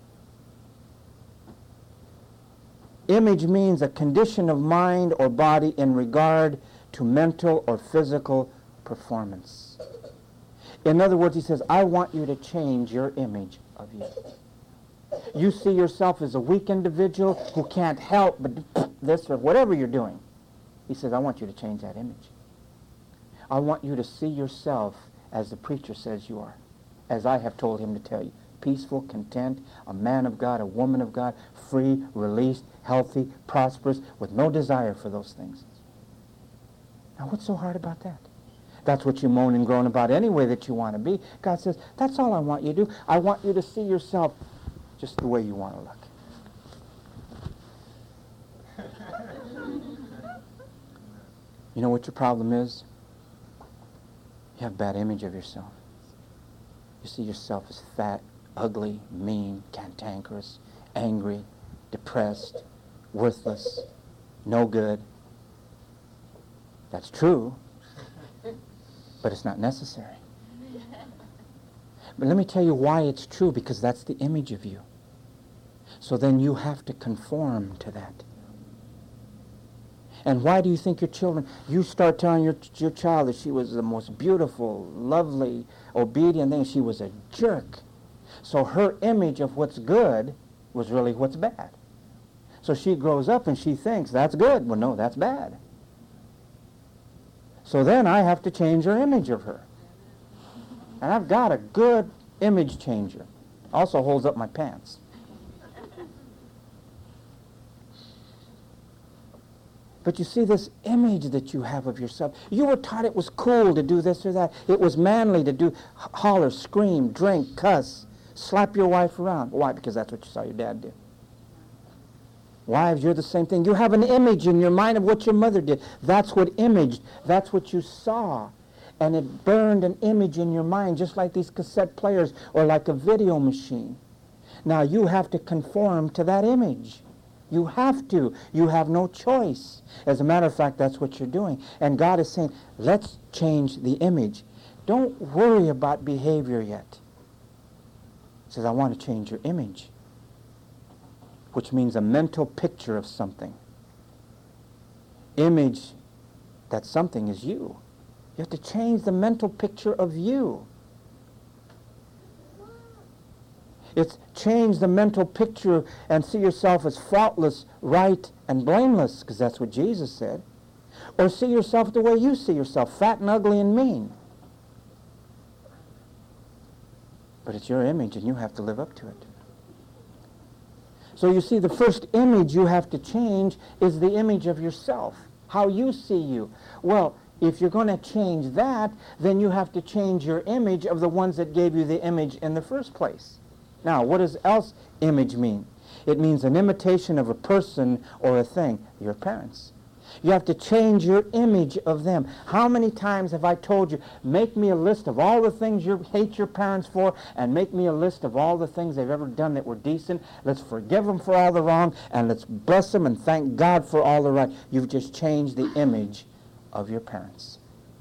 Image means a condition of mind or body in regard to mental or physical performance. In other words, he says, I want you to change your image of you. You see yourself as a weak individual who can't help but this or whatever you're doing. He says, I want you to change that image. I want you to see yourself as the preacher says you are, as I have told him to tell you. Peaceful, content, a man of God, a woman of God, free, released, healthy, prosperous, with no desire for those things. Now, what's so hard about that? That's what you moan and groan about anyway that you want to be. God says, that's all I want you to do. I want you to see yourself just the way you want to look. You know what your problem is? You have a bad image of yourself. You see yourself as fat, ugly, mean, cantankerous, angry, depressed, worthless, no good. That's true, but it's not necessary. But let me tell you why it's true, because that's the image of you. So then you have to conform to that. And why do you think your children, you start telling your child that she was the most beautiful, lovely, obedient thing, she was a jerk. So her image of what's good was really what's bad. So she grows up and she thinks, that's good. Well, no, that's bad. So then I have to change her image of her. And I've got a good image changer. Also holds up my pants. But you see this image that you have of yourself. You were taught it was cool to do this or that. It was manly to do holler, scream, drink, cuss, slap your wife around. Why? Because that's what you saw your dad do. Wives, you're the same thing. You have an image in your mind of what your mother did. That's what imaged. That's what you saw. And it burned an image in your mind, just like these cassette players or like a video machine. Now you have to conform to that image. You have to. You have no choice. As a matter of fact, that's what you're doing. And God is saying, let's change the image. Don't worry about behavior yet. He says, I want to change your image, which means a mental picture of something. Image, that something is you. You have to change the mental picture of you. It's change the mental picture and see yourself as faultless, right, and blameless, because that's what Jesus said. Or see yourself the way you see yourself, fat and ugly and mean. But it's your image and you have to live up to it. So you see, the first image you have to change is the image of yourself, how you see you. Well, if you're going to change that, then you have to change your image of the ones that gave you the image in the first place. Now, what does else image mean? It means an imitation of a person or a thing, your parents. You have to change your image of them. How many times have I told you, make me a list of all the things you hate your parents for, and make me a list of all the things they've ever done that were decent. Let's forgive them for all the wrong, and let's bless them and thank God for all the right. You've just changed the image of your parents.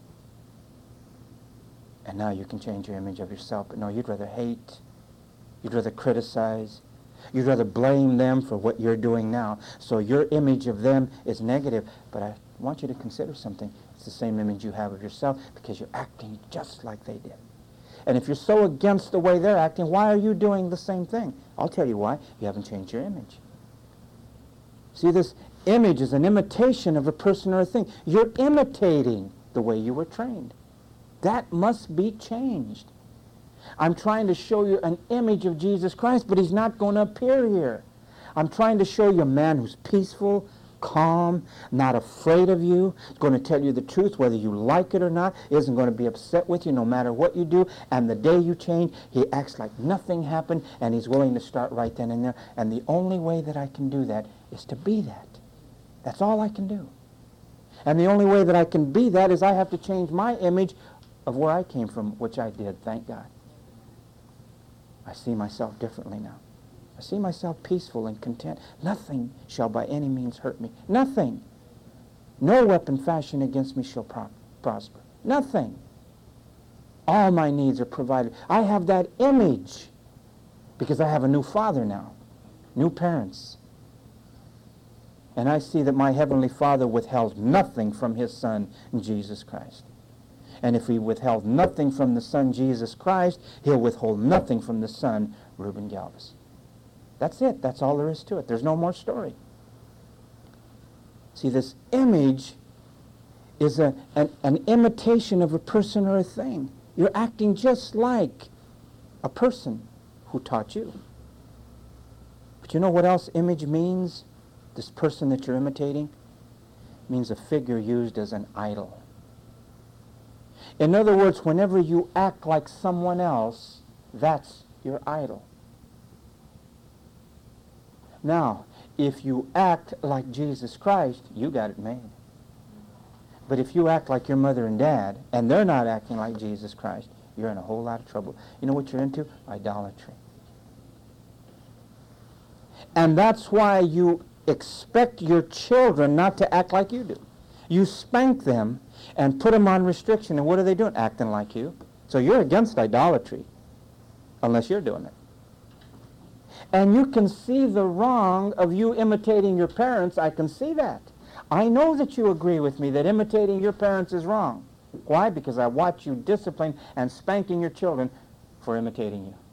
And now you can change your image of yourself. But no, you'd rather hate. You'd rather criticize. You'd rather blame them for what you're doing now. So your image of them is negative. But I want you to consider something. It's the same image you have of yourself because you're acting just like they did. And if you're so against the way they're acting, why are you doing the same thing? I'll tell you why. You haven't changed your image. See, this image is an imitation of a person or a thing. You're imitating the way you were trained. That must be changed. I'm trying to show you an image of Jesus Christ, but he's not going to appear here. I'm trying to show you a man who's peaceful, calm, not afraid of you, going to tell you the truth whether you like it or not, isn't going to be upset with you no matter what you do, and the day you change, he acts like nothing happened, and he's willing to start right then and there. And the only way that I can do that is to be that. That's all I can do. And the only way that I can be that is I have to change my image of where I came from, which I did, thank God. I see myself differently now. I see myself peaceful and content. Nothing shall by any means hurt me. Nothing. No weapon fashioned against me shall prosper. Nothing. All my needs are provided. I have that image because I have a new father now, new parents. And I see that my Heavenly Father withheld nothing from His Son, Jesus Christ. And if He withheld nothing from the Son, Jesus Christ, He'll withhold nothing from the Son, Reuben Galvis. That's it. That's all there is to it. There's no more story. See, this image is an imitation of a person or a thing. You're acting just like a person who taught you. But you know what else image means? This person that you're imitating? It means a figure used as an idol. In other words, whenever you act like someone else, that's your idol. Now, if you act like Jesus Christ, you got it made. But if you act like your mother and dad, and they're not acting like Jesus Christ, you're in a whole lot of trouble. You know what you're into? Idolatry. And that's why you expect your children not to act like you do. You spank them and put them on restriction, and what are they doing? Acting like you. So you're against idolatry, unless you're doing it. And you can see the wrong of you imitating your parents. I can see that. I know that you agree with me that imitating your parents is wrong. Why? Because I watch you discipline and spanking your children for imitating you.